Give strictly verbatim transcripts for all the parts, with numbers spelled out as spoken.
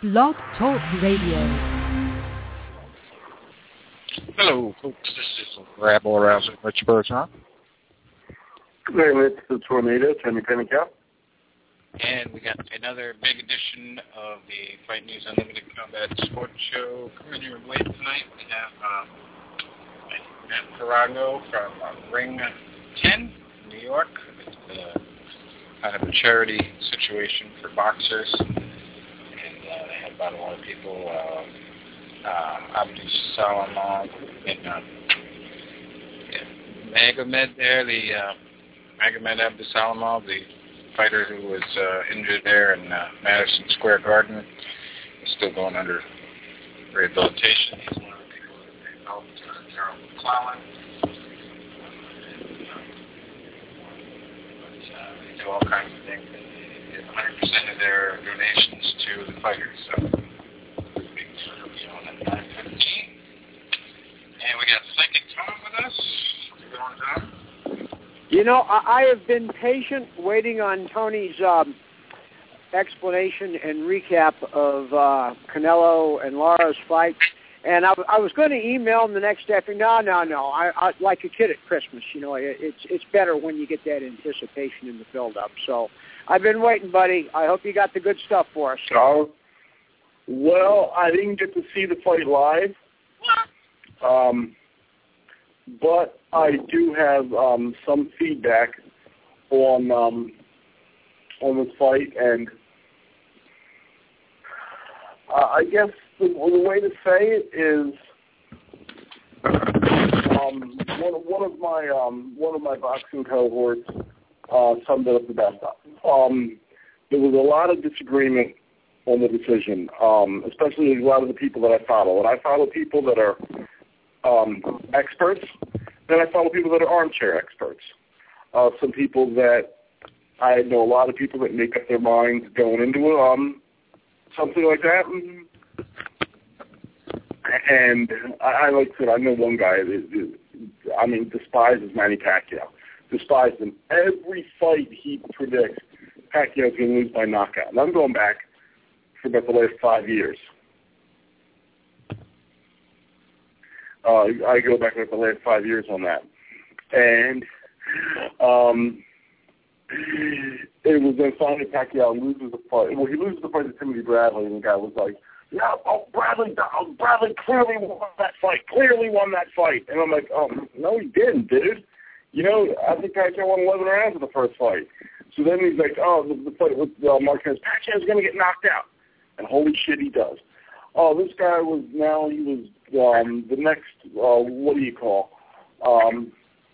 Blog Talk Radio. Hello, folks. This is Rabble Rouser, Rich Bergeron. Hey, it's the Tornado, Timmy Pennicap. And we got another big edition of the Fight News Unlimited Combat Sports Show coming your way tonight. We have um, Matt Farago from uh, Ring ten, New York. It's uh, kind of a charity situation for boxers. And uh, they had about a lot of people. Uh, uh, Abdul Salam and uh, yeah, Magomed there, the uh, Magomed Abdul Salamov, the fighter who was uh, injured there in uh, Madison Square Garden. He's still going under rehabilitation. He's one of the people that they helped, uh, Gerald McClellan. And, uh, but, uh, they do all kinds of things. They give one hundred percent of their donations to the fighters. So, big deal, you know, at nine fifteen. And we got Psychic Tom with us. How's it going, Tom? You know, I, I have been patient waiting on Tony's um, explanation and recap of uh, Canelo and Lara's fight. And I, I was going to email him the next day. I think, no, no, no. I, I like a kid at Christmas. You know, it, it's it's better when you get that anticipation in the build-up. So I've been waiting, buddy. I hope you got the good stuff for us. Oh, well, I didn't get to see the fight live. Um, but I do have um, some feedback on um, on this fight, and uh, I guess the, the way to say it is um, one, one of my um, one of my boxing cohorts uh, summed it up the best. Um, there was a lot of disagreement on the decision, um, especially a lot of the people that I follow, and I follow people that are Um, experts, then I follow people that are armchair experts. Uh, some people that I know a lot of people that make up their minds going into it, um, something like that. And I, I like I said, I know one guy that, I mean, despises Manny Pacquiao. Despises him. Every fight he predicts, Pacquiao's going to lose by knockout. And I'm going back for about the last five years. Uh, I go back with the last five years on that. And um, it was then finally Pacquiao loses the fight. Well, he loses the fight to Timothy Bradley, and the guy was like, yeah, oh, Bradley, oh, Bradley clearly won that fight, clearly won that fight. And I'm like, oh, no, he didn't, dude. You know, I think Pacquiao won eleven rounds in the first fight. So then he's like, oh, the, the fight with uh, Marquez, Pacquiao's going to get knocked out. And holy shit, he does. Oh, this guy was, now he was, Um, the next, uh, what do you call, um,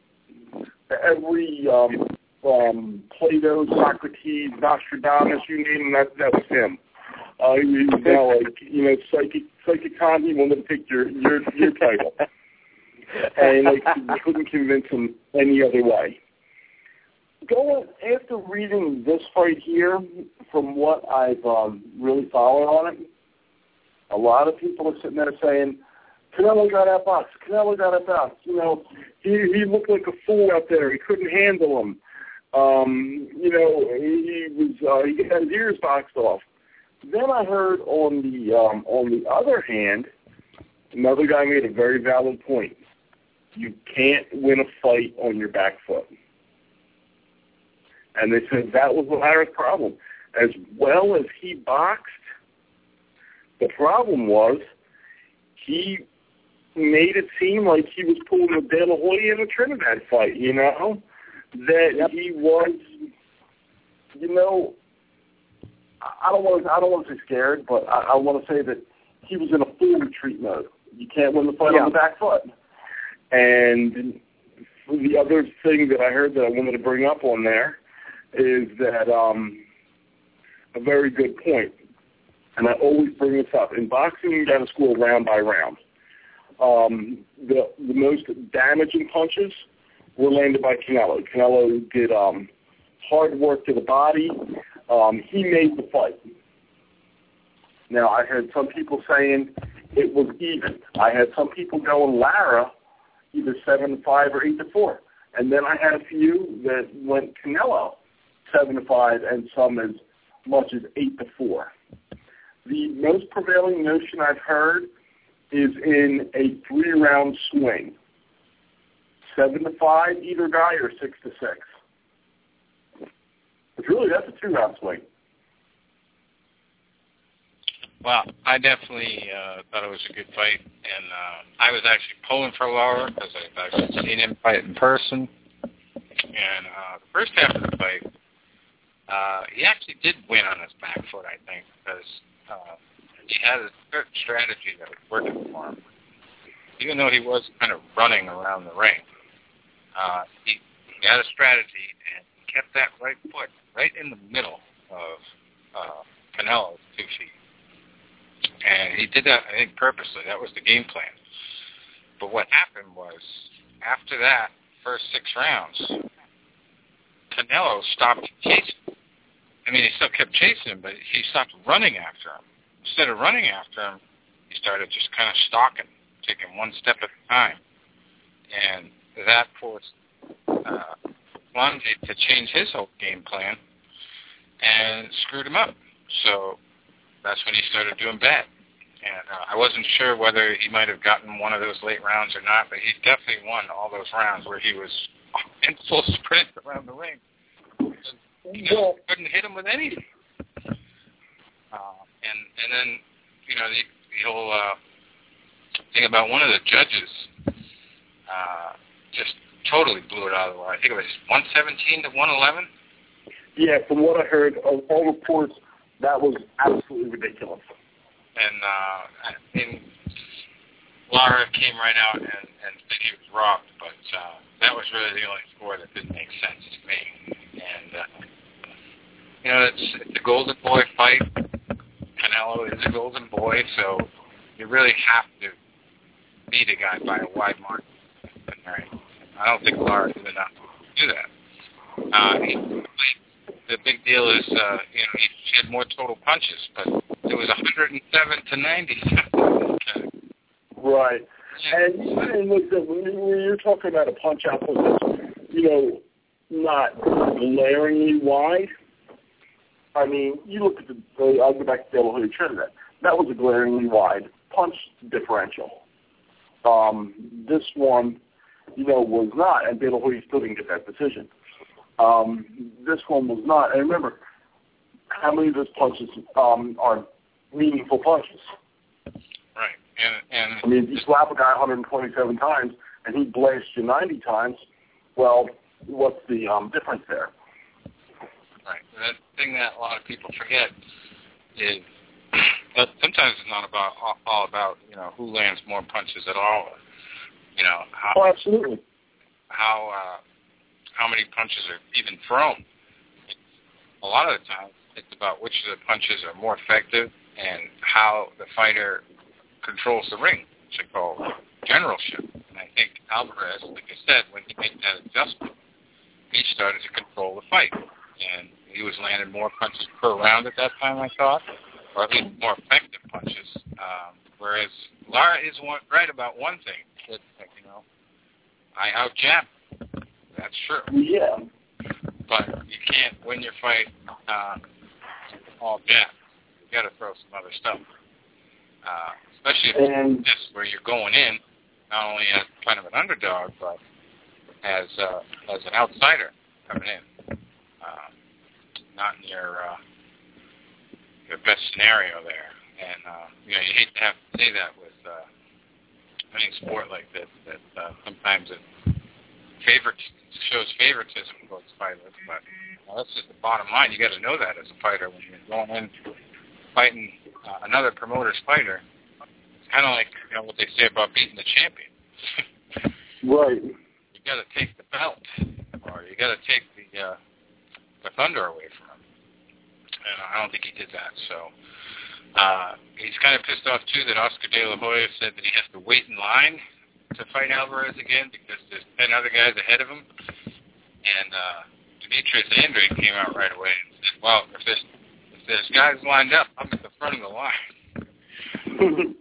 every um, um, Plato, Socrates, Nostradamus, you name him, that, that was him. Uh, he was now like, you know, psychic, psychic Khan, he wanted to take your, your, your title. And like, you couldn't convince him any other way. Going, after reading this fight here, from what I've um, really followed on it, a lot of people are sitting there saying, Canelo got outboxed. Canelo got outboxed. You know, he he looked like a fool out there. He couldn't handle him. Um, you know, he, he was uh, he had his ears boxed off. Then I heard on the um, on the other hand, another guy made a very valid point. You can't win a fight on your back foot. And they said that was Lara's problem. As well as he boxed, the problem was he made it seem like he was pulling a De La Hoya in a Trinidad fight, you know? That yep. he was, you know, I don't want to, I don't want to say scared, but I, I want to say that he was in a full retreat mode. You can't win the fight yeah. on the back foot. And the other thing that I heard that I wanted to bring up on there is that um, a very good point. And I always bring this up. In boxing, you got to score round by round. Um, the the most damaging punches were landed by Canelo. Canelo did um, hard work to the body. Um, he made the fight. Now, I heard some people saying it was even. I had some people going Lara either seven to five or eight to four, and then I had a few that went Canelo seven to five, and some as much as eight to four. the most prevailing notion I've heard is in a three-round swing. Seven to five, either guy, or six to six. But really, that's a two-round swing. Well, I definitely uh, thought it was a good fight, and uh, I was actually pulling for Lara because I've actually seen him fight in person. And uh, the first half of the fight, uh, he actually did win on his back foot, I think, because uh, he had a certain strategy that was working for him. Even though he was kind of running around the ring, uh, he, he had a strategy, and he kept that right foot right in the middle of uh, Canelo's two feet. And he did that, I think, purposely. That was the game plan. But what happened was, after that first six rounds, Canelo stopped chasing. I mean, he still kept chasing him, but he stopped running after him. Instead of running after him, he started just kind of stalking, taking one step at a time. And that forced uh, Lungi to change his whole game plan and screwed him up. So that's when he started doing bad. And uh, I wasn't sure whether he might have gotten one of those late rounds or not, but he definitely won all those rounds where he was in full sprint around the ring. He just well, couldn't hit him with anything. Uh, and and then, you know, the, the whole uh, thing about one of the judges uh, just totally blew it out of the water. I think it was one seventeen to one eleven. Yeah, from what I heard, of all reports, that was absolutely ridiculous. And uh, I mean, Lara came right out and, and said he was robbed, but uh, that was really the only score that didn't make sense to me. And, uh, you know, it's, it's a golden boy fight. Canelo is a golden boy, so you really have to beat a guy by a wide margin. Right? I don't think Lara did enough to do that. Uh, he, the big deal is, uh, you know, he had more total punches, but it was one hundred seven to ninety. Okay. Right. And, and look, when you're talking about a punch-out position, you know, not glaringly wide, I mean, you look at the, the I'll go back to De La Hoya Trinidad. That was a glaringly wide punch differential. Um, this one, you know, was not, and De La Hoya still didn't get that decision. Um, this one was not. And remember, how many of those punches um, are meaningful punches? Right. And, and I mean, if you slap a guy one hundred twenty-seven times and he blasts you ninety times, well, what's the um, difference there? Right. The thing that a lot of people forget is that sometimes it's not about all, all about, you know, who lands more punches at all. You know, how, oh, absolutely. How uh, how many punches are even thrown. A lot of the time, it's about which of the punches are more effective and how the fighter controls the ring, which I call generalship. And I think Alvarez, like I said, when he made that adjustment, he started to control the fight. And he was landing more punches per round at that time, I thought, or at least more effective punches. Um, whereas Lara is one, right about one thing. That, you know, I out-jab. That's true. Yeah. But you can't win your fight uh, all jab. You got to throw some other stuff. Uh, especially if and, it's this, where you're going in, not only as kind of an underdog, but as uh, as an outsider coming in. Uh, not in your uh, your best scenario there. And, uh, you know, you hate to have to say that with uh, any sport like this, that uh, sometimes it favorites, shows favoritism towards fighters, but well, that's just the bottom line. You got to know that as a fighter when you're going in fighting uh, another promoter's fighter. It's kind of like, you know, what they say about beating the champion. Right. You got to take the belt, or you got to take the uh, the thunder away from him. And I don't think he did that. So uh, he's kind of pissed off too that Oscar De La Hoya said that he has to wait in line to fight Alvarez again because there's ten other guys ahead of him. And uh, Demetrius Andrade came out right away and said, well, if there's, if there's guys lined up, I'm at the front of the line.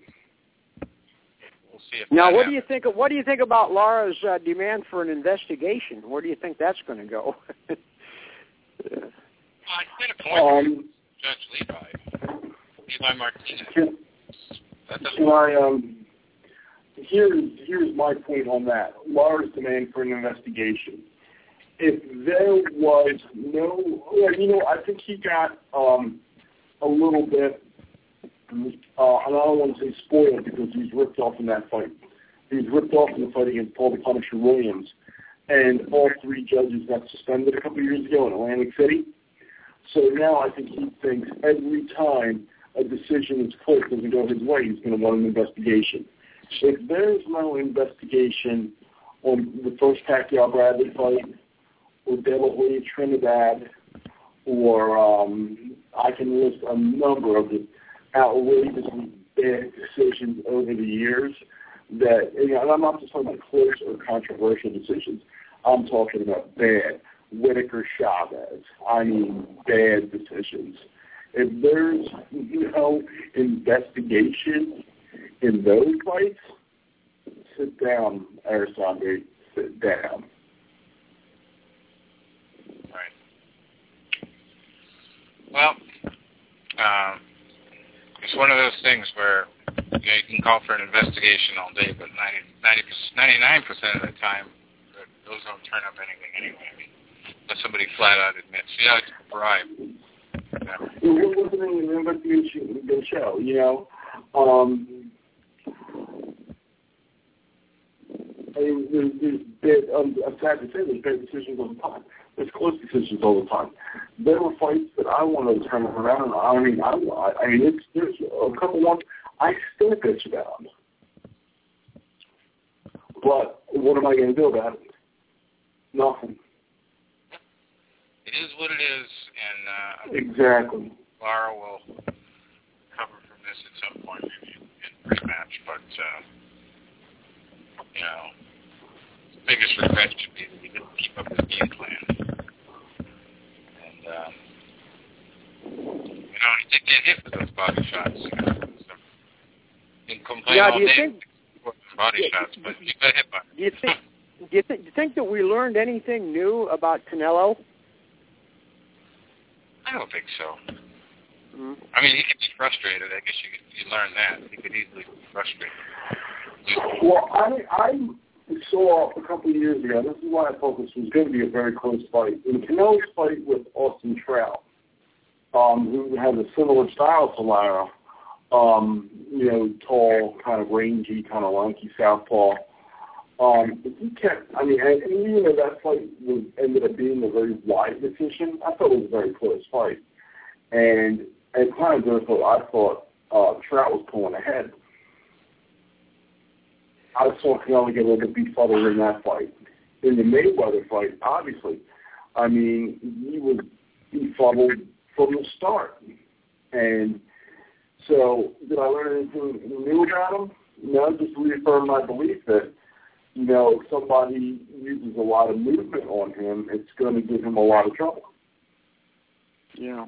We'll see if now, what happens. do you think? Of, what do you think about Lara's uh, demand for an investigation? Where do you think that's going to go? Well, I said a point um, Judge Levi. Levi Martinez. Can, can I, um, here's, here's my point on that. Lara's demand for an investigation. If there was no, you know, I think he got um, a little bit, uh, and I don't want to say spoiled because he was ripped off in that fight. He was ripped off in the fight against Paul the Punisher Williams, and all three judges got suspended a couple of years ago in Atlantic City. So now I think he thinks every time a decision is close, doesn't go his way, he's going to want an investigation. If there's no investigation on the first Pacquiao Bradley fight, or De La Hoya Trinidad, or um, I can list a number of the outrageously bad decisions over the years that, you know, and I'm not just talking about close or controversial decisions. I'm talking about bad. Whitaker Chavez. I mean, bad decisions. If there's, you know, investigation in those fights, sit down, Aristotle, sit down. Right. Well, um, it's one of those things where you know, you can call for an investigation all day, but ninety, ninety, ninety-nine percent of the time, those don't turn up anything anyway. I mean, unless somebody flat out admits, yeah, it's a bribe. Yeah. It wasn't an investigation going to show, you know. Um, I mean, there's, there's bad, um, I'm sad to say there's bad decisions all the time. There's close decisions all the time. There were fights that I wanted to turn around. I mean, I, I mean, it's, there's a couple ones I still bitch about. But what am I going to do about it? Nothing. It is what it is, and uh, exactly. Lara will cover from this at some point, maybe in pre-match. But uh, you know, the biggest regret should be that he didn't keep up his game plan. And um, you know, he did get hit with those body shots. You know, so he can complain yeah, all do you day think, with body yeah, shots, but he got hit by them. Do you think? Do you, th- do you think that we learned anything new about Canelo? I don't think so. Mm-hmm. I mean, he could be frustrated. I guess you you learn that. He could easily be frustrated. Well, I I saw a couple of years ago, this is why I thought this was going to be a very close fight. In Canelo's fight with Austin Trout, um, who has a similar style to Lara, um, you know, tall, kind of rangy, kind of lanky southpaw. Um, he kept, I mean, and, and even though that fight was, ended up being a very wide decision, I thought it was a very close fight. And at times, I thought, I thought uh, Trout was pulling ahead. I saw Canelo get a little bit befuddled in that fight. In the Mayweather fight, obviously, I mean, he was befuddled from the start. And so, did I learn anything new about him? No, just reaffirmed my belief that, you know, if somebody uses a lot of movement on him, it's going to give him a lot of trouble. Yeah.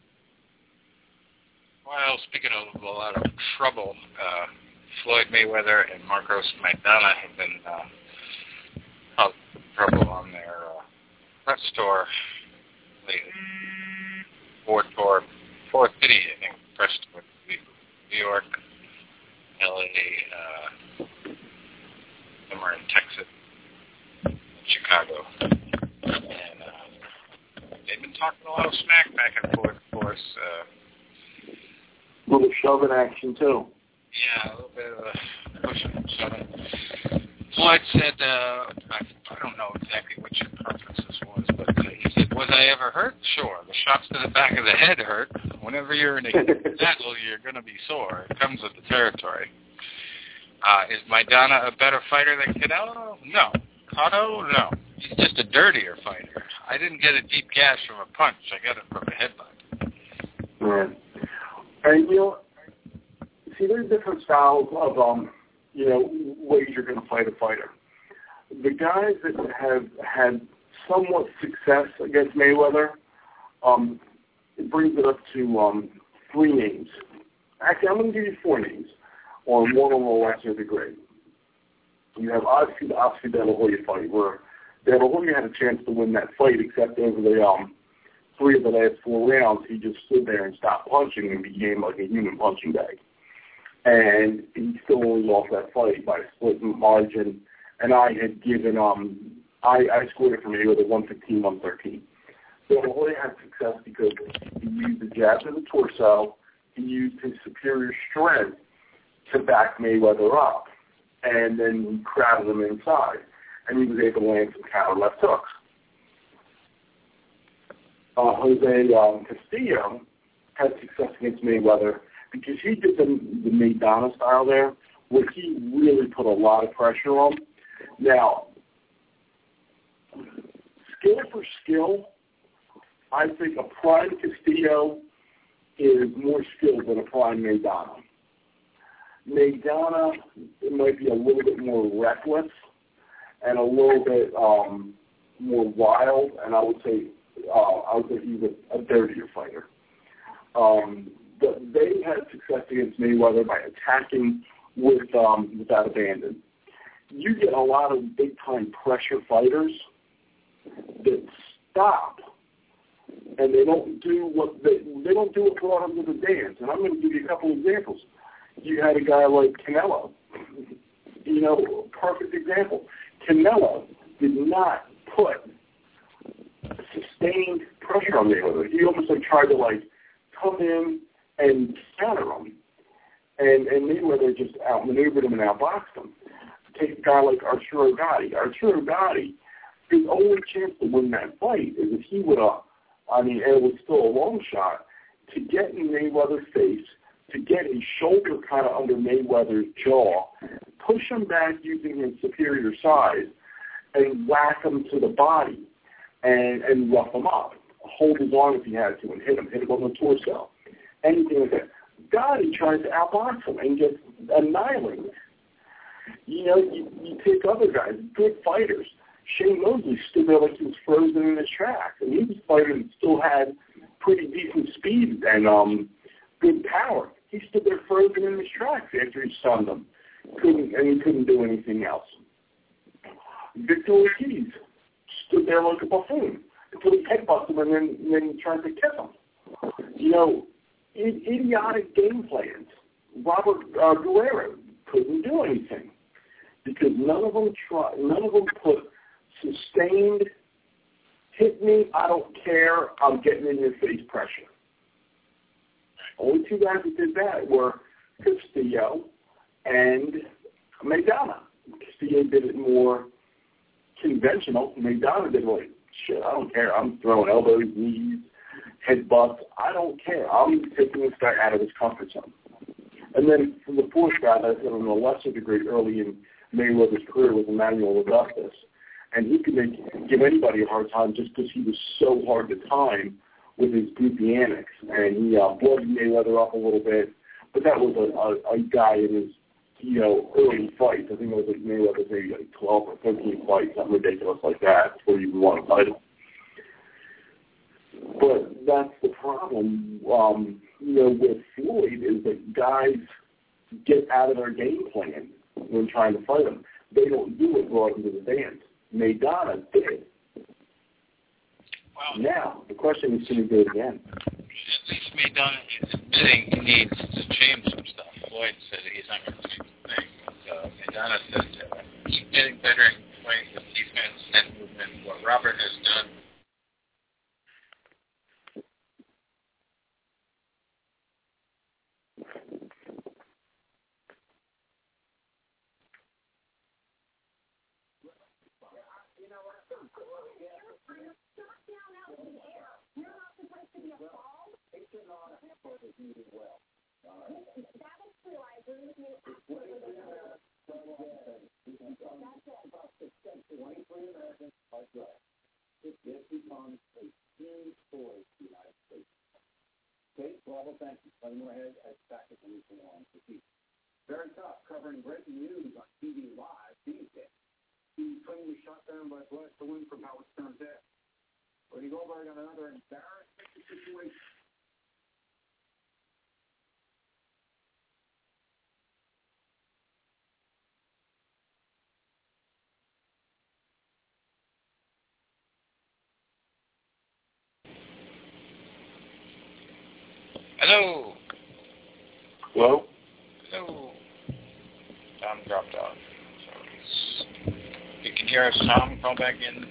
Well, speaking of a lot of trouble, uh, Floyd Mayweather and Marcos Maidana have been uh, out of trouble on their uh, press tour lately. Fourth tour, fourth city, I think, press tour. New York, L A, uh, somewhere in Texas, and Chicago. And uh, they've been talking a lot of smack back and forth, of course. Uh, a little shoving action, too. Yeah, a little bit of a pushing and shoving. Floyd said, uh, I, I don't know exactly which purpose this was, but uh, he said, was I ever hurt? Sure. The shots to the back of the head hurt. Whenever you're in a battle, you're going to be sore. It comes with the territory. Uh, is Maidana a better fighter than Canelo? No. Cotto? No. He's just a dirtier fighter. I didn't get a deep gash from a punch. I got it from a headbutt. Right. And, you know, see, there's different styles of, um, you know, ways you're going to fight a fighter. The guys that have had somewhat success against Mayweather, um, it brings it up to um, three names. Actually, I'm going to give you four names, or one on a lesser degree. You have obviously the Oscar De La Hoya fight, where De La Hoya had a chance to win that fight, except over the um, three of the last four rounds, he just stood there and stopped punching and became like a human punching bag. And he still only lost that fight by a split margin. And I had given, um, I, I scored it for Mayweather one fifteen, one thirteen. So Hoy had success because he used the jab to the torso, he used his superior strength to back Mayweather up, and then he crowded him inside, and he was able to land some counter left hooks. Uh, Jose um, Castillo had success against Mayweather because he did the, the Maidana style there, where he really put a lot of pressure on. Now, skill for skill, I think a prime Castillo is more skilled than a prime Maidana. Maidana, it might be a little bit more reckless and a little bit um, more wild, and I would say uh, I would say he's a, a dirtier fighter. Um, but they had success against Mayweather by attacking with um, without abandon. You get a lot of big-time pressure fighters that stop, and they don't do what they, they don't do what brought them to the dance. And I'm going to give you a couple of examples. You had a guy like Canelo, you know, perfect example. Canelo did not put sustained pressure on Mayweather. He almost like tried to like come in and counter him, and and Mayweather just outmaneuvered him and outboxed him. Take a guy like Arturo Gatti. Arturo Gatti, his only chance to win that fight is if he would have, I mean, and it was still a long shot, to get in Mayweather's face, to get his shoulder kind of under Mayweather's jaw, push him back using his superior size, and whack him to the body and, and rough him up. Hold his arm if he had to and hit him, hit him on the torso, anything like that. Gotti tries to outbox him and gets annihilated. You know, you, you take other guys, good fighters. Shane Mosley stood there like he was frozen in his tracks, and he was a fighter that still had pretty decent speed and um, good power. He stood there frozen in his tracks after he stunned him, couldn't and he couldn't do anything else. Victor Ortiz stood there like a buffoon until he headbutted him and then, and then tried to kiss him. You know, I- idiotic game plans. Robert uh, Guerrero couldn't do anything because none of them try, none of them put sustained, hit me, I don't care, I'm getting in your face pressure. Only two guys that did that were Castillo and Maidana. Castillo did it more conventional. Maidana did like, shit, I don't care. I'm throwing elbows, knees, headbutts. I don't care. I'm taking this guy out of his comfort zone. And then from the fourth guy, I said on a lesser degree early in Mayweather's career was Emmanuel Augustus. And he could make, give anybody a hard time just because he was so hard to time with his goofy antics. And he uh, blooded Mayweather up a little bit. But that was a, a, a guy in his, you know, early fights. I think it was like Mayweather's maybe like twelve or thirteen fights, something ridiculous like that, before you won a title. But that's the problem, um, you know, with Floyd is that guys get out of their game plan when trying to fight him. They don't do what brought him to the dance. Maidana did. Well, now, the question is, can he do it again? At least Maidana is admitting he needs to change some stuff. Floyd said he's not going to change a thing. But, uh, Maidana said uh, keep getting better in playing with defense and movement. What Robert has done. Very tough, covering breaking news on T V Live these days. The plane was shot down by blast the wind from Howard Stern's head. Rudy Goldberg on another embarrassing situation. Hello. Hello? Hello. Tom dropped off. So you can hear us, Tom. Call back in.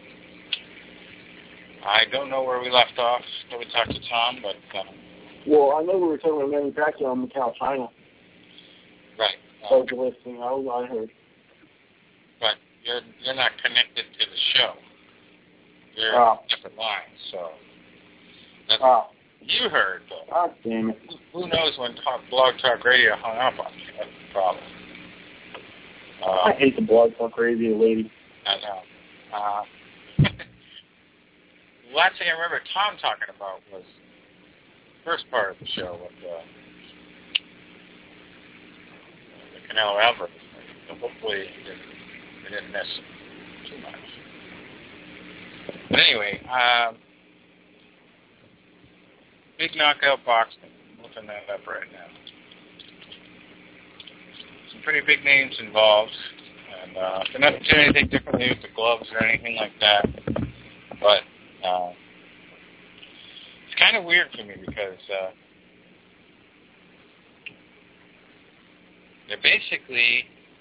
I don't know where we left off. We talked to Tom, but... Um, well, I know we were talking about manufacturing on Macau, China. Right. That was the last thing I, I heard. But you're you're not connected to the show. You're oh. on different lines, so... That's oh. You heard, though. God damn it. Who knows when talk, Blog Talk Radio hung up on you? That's the problem. Uh, I hate the Blog Talk Radio lady. I know. Uh, the last thing I remember Tom talking about was the first part of the show with uh, the Canelo Alvarez. So hopefully it didn't, it didn't miss too much. But anyway, um, big knockout boxing. I'm looking that up right now. Some pretty big names involved. And uh, they're not doing anything differently with the gloves or anything like that. But uh, it's kind of weird for me because uh, they're basically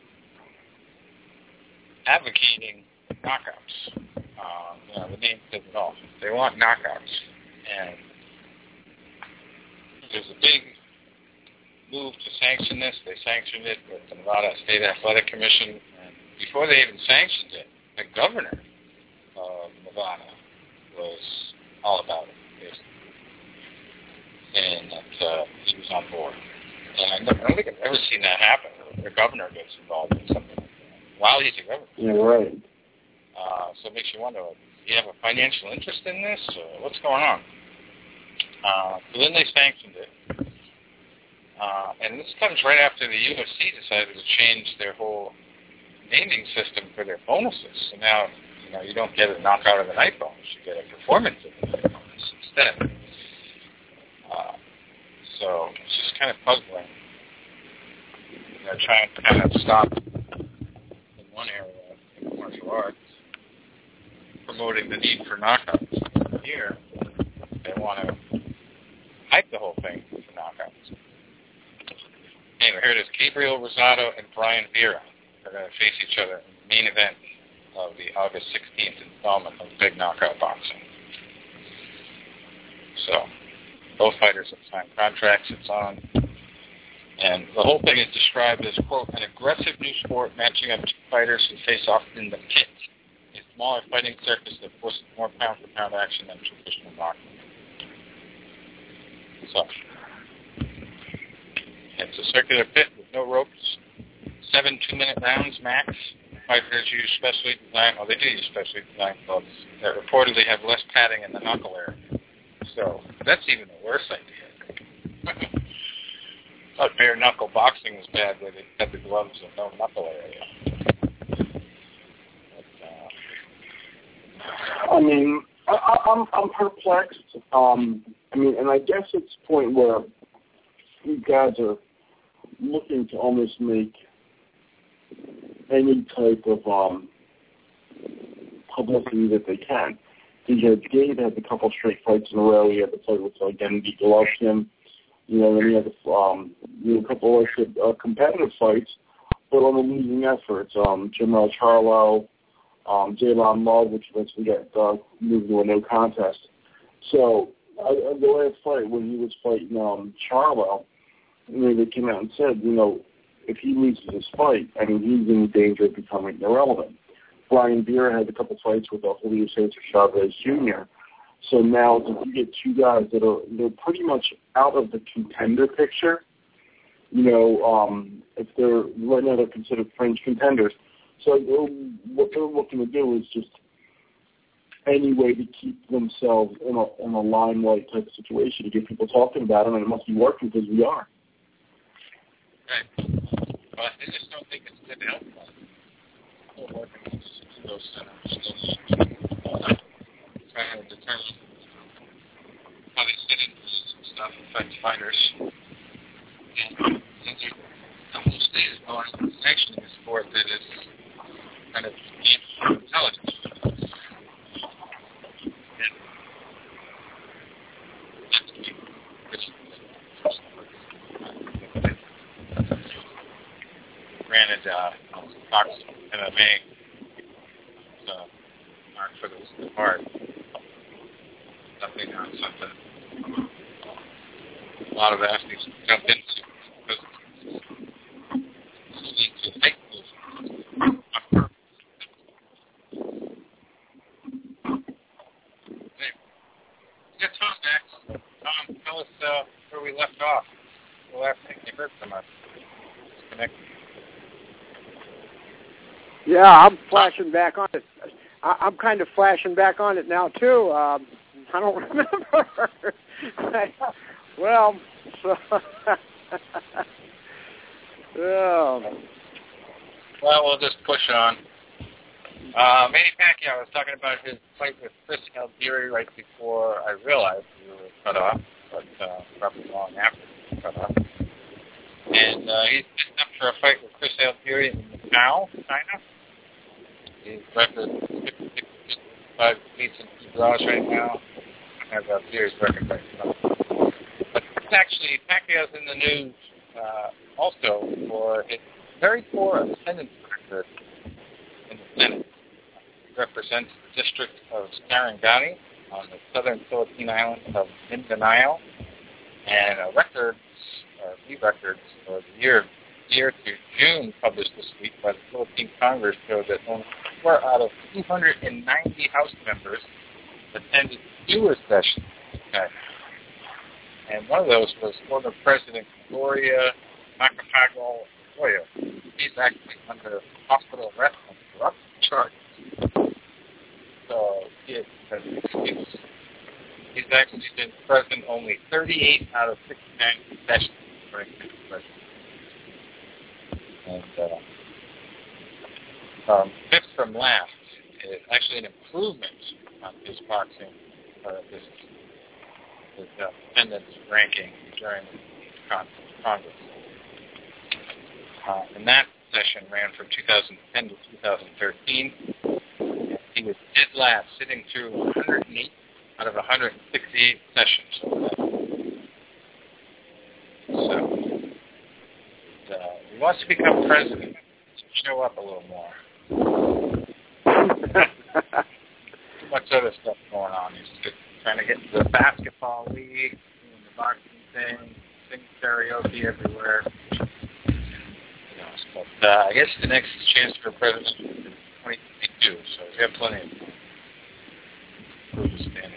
advocating knockouts. Uh, you know, the name says it all. They want knockouts. And there's a big move to sanction this. They sanctioned it with the Nevada State Athletic Commission. And before they even sanctioned it, the governor of Nevada was all about it, basically, saying that uh, he was on board. And I, never, I don't think I've ever seen that happen. The governor gets involved in something like that while he's a governor. Yeah, right. Uh, so it makes you wonder, do you have a financial interest in this? Or what's going on? Uh, so then they sanctioned it. Uh, and this comes right after the U F C decided to change their whole naming system for their bonuses. So now, you know, you don't get a knockout of the night bonus. You get a performance of the night bonus instead. Uh, so it's just kind of puzzling. They're trying to kind of stop in one area, in martial arts, promoting the need for knockouts. Here, they want to hype the whole thing for knockouts. Anyway, here it is. Gabriel Rosado and Brian Vera are going to face each other in the main event of the August sixteenth installment of Big Knockout Boxing. So, both fighters have signed contracts. It's on. And the whole thing is described as, quote, an aggressive new sport matching up two fighters who face off in the pit. A smaller fighting surface that forces more pound-for-pound action than traditional boxing. So, it's a circular pit with no ropes, seven two-minute rounds max. Fighters use specially designed, well, they do use specially designed gloves that reportedly have less padding in the knuckle area. So, that's even a worse idea. I thought bare knuckle boxing was bad where they had the gloves and no knuckle area. But, uh, I mean, I, I'm I'm perplexed. Um, I mean, and I guess it's a point where you guys are looking to almost make any type of um, publicity that they can. Because Gabe had a couple straight fights in a row. He had the fight with Identity Golovkin. You know, then he had a, um, you know, a couple of uh, competitive fights, but on the losing efforts. Um, Jamal Charlo, um, Jalon Love, which eventually got uh, moved to a no contest. So uh, the last fight when he was fighting um, Charlo, you know, they came out and said, you know, if he loses his fight, I mean, he's in danger of becoming irrelevant. Brian Vera had a couple fights with uh, Julio Cesar Chavez Junior So now if you get two guys that are they're pretty much out of the contender picture, you know, um, if they're right now they're considered fringe contenders. So what they're looking to do is just any way to keep themselves in a in a limelight type of situation to get people talking about them, and it must be working because we are. Right. But I just don't think it's good to help them. We're working with those centers, trying to determine how they fit into this stuff affects fighters. And since the whole state is going sanctioning a sport that is kind of game intelligence. And that's the which uh, Fox M M A. So, Mark for the part. Definitely not something a lot of athletes jump into because it's easy to make moves on purpose. Anyway, we got Tom next. Tom, tell us uh, where we left off. The last thing you heard from us. Disconnected. Yeah, I'm flashing back on it. I, I'm kind of flashing back on it now too. Um, I don't remember. well, so oh. Well, we'll just push on. Uh, Manny Pacquiao was talking about his fight with Chris Algieri right before I realized we were cut off, but uh, probably long after we were cut off. And uh, he's just up for a fight with Chris Algieri in Macau, China. His record is fifty-six, fifty-five defeats and two draws right now. I have Algieri's record right now. But actually, Pacquiao's in the news uh, also for his very poor attendance record in the Senate. He represents the district of Sarangani on the southern Philippine island of Mindanao, and a records, or the records for the year year to June published this week by the Philippine Congress showed that only four out of two hundred ninety House members attended fewer sessions. Okay. And one of those was former President Gloria Macapagal-Arroyo. He's actually under hospital arrest on corruption charges. So he has an excuse. He's actually been present only thirty-eight out of sixty-nine sessions during his presidency. And uh, um, fifth from last is actually an improvement on his boxing, uh, his, his uh, attendance ranking during con- Congress. Uh, and that session ran from two thousand ten to two thousand thirteen. And he was dead last, sitting through one hundred eight out of one hundred sixty-eight sessions over that. So, uh, he wants to become president. Show up a little more. Too much other stuff going on. He's just trying to get into the basketball league, doing the boxing thing, singing karaoke everywhere. But uh, I guess the next chance for president is in twenty twenty-two, so we have plenty of proof standing.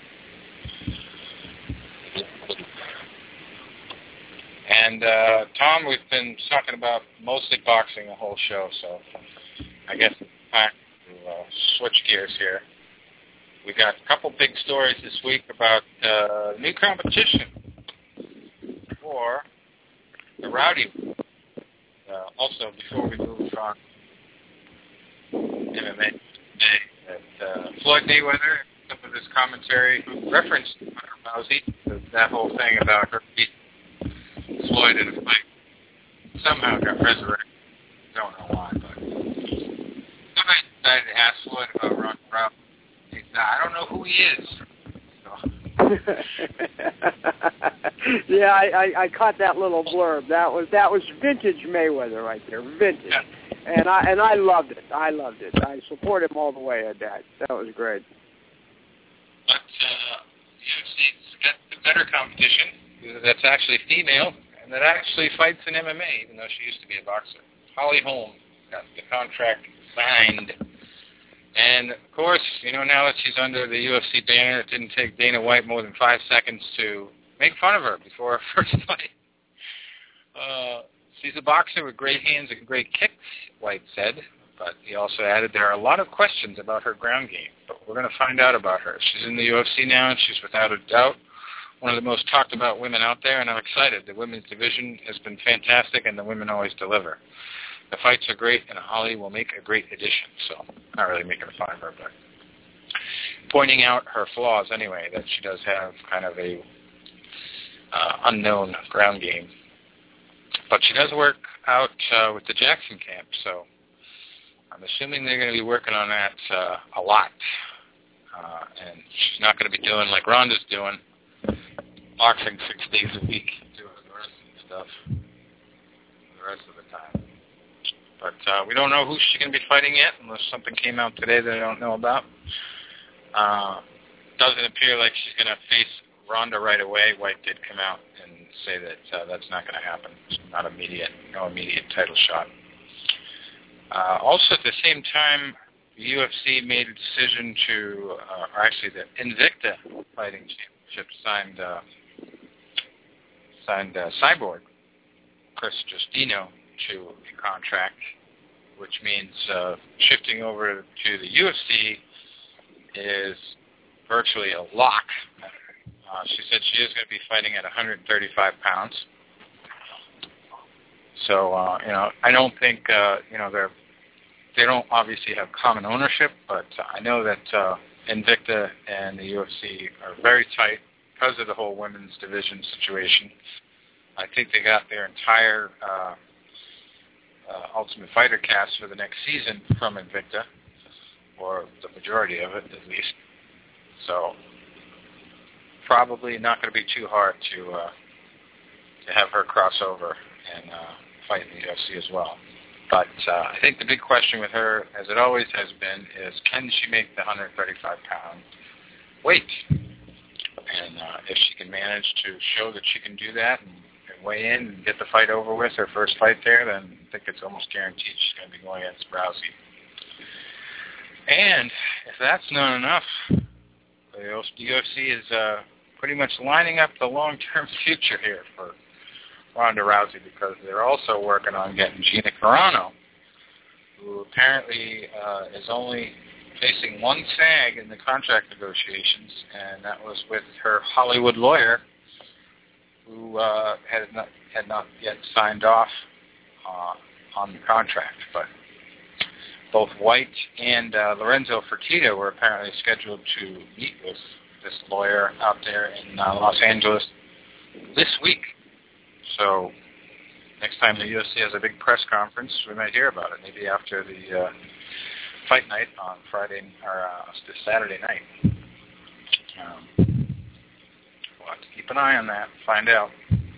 And uh, Tom, we've been talking about mostly boxing the whole show, so I guess it's time to uh, switch gears here. We got a couple big stories this week about uh, new competition for the Rowdy. Uh, also, before we move on M M A today, that uh, Floyd Mayweather, some of his commentary, who referenced Hunter Mousey, that whole thing about her beating Floyd in a fight, somehow got resurrected. Don't know why, but somebody decided to ask Floyd about Ronda Rousey. He said, I don't know who he is. yeah, I, I, I caught that little blurb. That was that was vintage Mayweather right there, vintage. Yeah. And I and I loved it. I loved it. I support him all the way at that. That was great. But uh, U F C's got the better competition that's actually female and that actually fights in M M A, even though she used to be a boxer. Holly Holm got the contract signed. And, of course, you know, now that she's under the U F C banner, it didn't take Dana White more than five seconds to make fun of her before her first fight. Uh, she's a boxer with great hands and great kicks, White said. But he also added there are a lot of questions about her ground game. But we're going to find out about her. She's in the U F C now, and she's without a doubt one of the most talked about women out there, and I'm excited. The women's division has been fantastic, and the women always deliver. The fights are great, and Holly will make a great addition. So, not really making fun of her, but pointing out her flaws anyway, that she does have kind of a uh, unknown ground game. But she does work out uh, with the Jackson camp, so I'm assuming they're going to be working on that uh, a lot. Uh, and she's not going to be doing like Ronda's doing, boxing six days a week, doing the rest of the stuff the rest of the time. But uh, we don't know who she's going to be fighting yet, unless something came out today that I don't know about. Uh, doesn't appear like she's going to face Ronda right away. White did come out and say that uh, that's not going to happen. It's not immediate, no immediate title shot. Uh, also, at the same time, the U F C made a decision to, uh, or actually, the Invicta Fighting Championship signed uh, signed uh, Cyborg Chris Justino to a contract, which means uh, shifting over to the U F C is virtually a lock. Uh, she said she is going to be fighting at one hundred thirty-five pounds. So, uh, you know, I don't think, uh, you know, they're, they don't obviously have common ownership, but I know that uh, Invicta and the U F C are very tight because of the whole women's division situation. I think they got their entire uh, uh, Ultimate Fighter cast for the next season from Invicta, or the majority of it at least. So probably not going to be too hard to uh, to have her cross over and uh, fight in the U F C as well. But uh, I think the big question with her, as it always has been, is can she make the one hundred thirty-five pound weight? And uh, if she can manage to show that she can do that and, and weigh in and get the fight over with, her first fight there, then I think it's almost guaranteed she's going to be going against Rousey. And if that's not enough, the U F C is uh, pretty much lining up the long-term future here for Ronda Rousey, because they're also working on getting Gina Carano, who apparently uh, is only facing one SAG in the contract negotiations, and that was with her Hollywood lawyer, who uh, had not had not yet signed off uh, on the contract. But both White and uh, Lorenzo Fertitta were apparently scheduled to meet with this lawyer out there in uh, Los Angeles this week. So next time the U F C has a big press conference, we might hear about it, maybe after the uh, fight night on Friday or uh, this Saturday night. Um, we'll have to keep an eye on that and find out.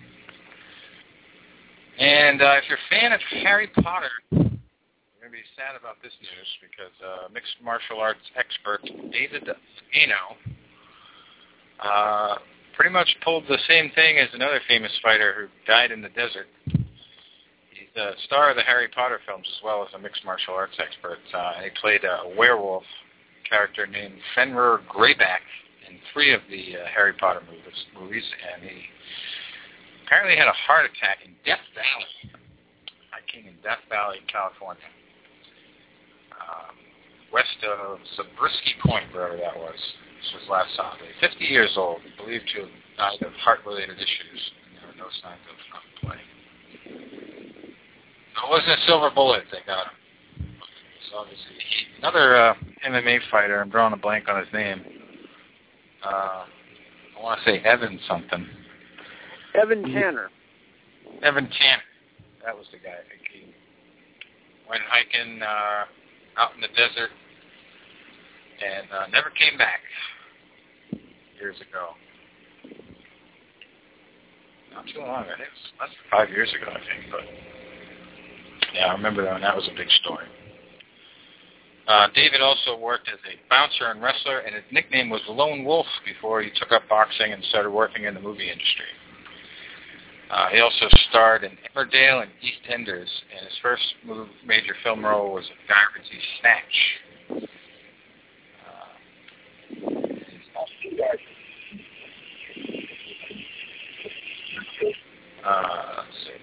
And uh, if you're a fan of Harry Potter, you're going to be sad about this news, because uh, mixed martial arts expert David Eno uh, pretty much pulled the same thing as another famous fighter who died in the desert. He's the star of the Harry Potter films as well as a mixed martial arts expert. Uh, and he played a werewolf character named Fenrir Greyback in three of the uh, Harry Potter movies, movies, and he apparently had a heart attack in Death Valley, hiking in Death Valley, California, um, west of Zabriskie Point, wherever that was. This was last Sunday. fifty years old, believed to have died of heart-related issues, and there were no signs of um, play. So it wasn't a silver bullet they got him. So obviously, he, another uh, M M A fighter, I'm drawing a blank on his name. Uh, I want to say Evan something. Evan Tanner. Evan Tanner. That was the guy. I think he went hiking uh, out in the desert and uh, never came back years ago. Not too long. I think it was less than five years ago, I think. But yeah, I remember that, and that was a big story. Uh, David also worked as a bouncer and wrestler, and his nickname was Lone Wolf before he took up boxing and started working in the movie industry. Uh, he also starred in Emmerdale and EastEnders, and his first move, major film role was Guy Ritchie's Snatch. Uh, let's see.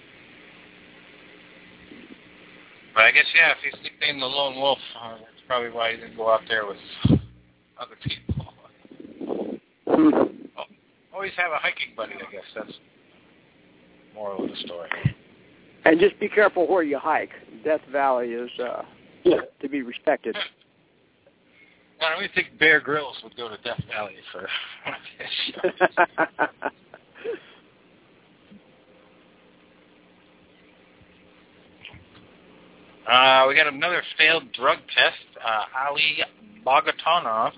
But I guess, yeah, if he's nicknamed the Lone Wolf, uh, that's probably why he didn't go out there with other people. Well, always have a hiking buddy, I guess. That's the moral of the story. And just be careful where you hike. Death Valley is uh, to be respected. I don't even think Bear Grylls would go to Death Valley for one of his shows. Uh, we got another failed drug test, uh, Ali Bagatanov,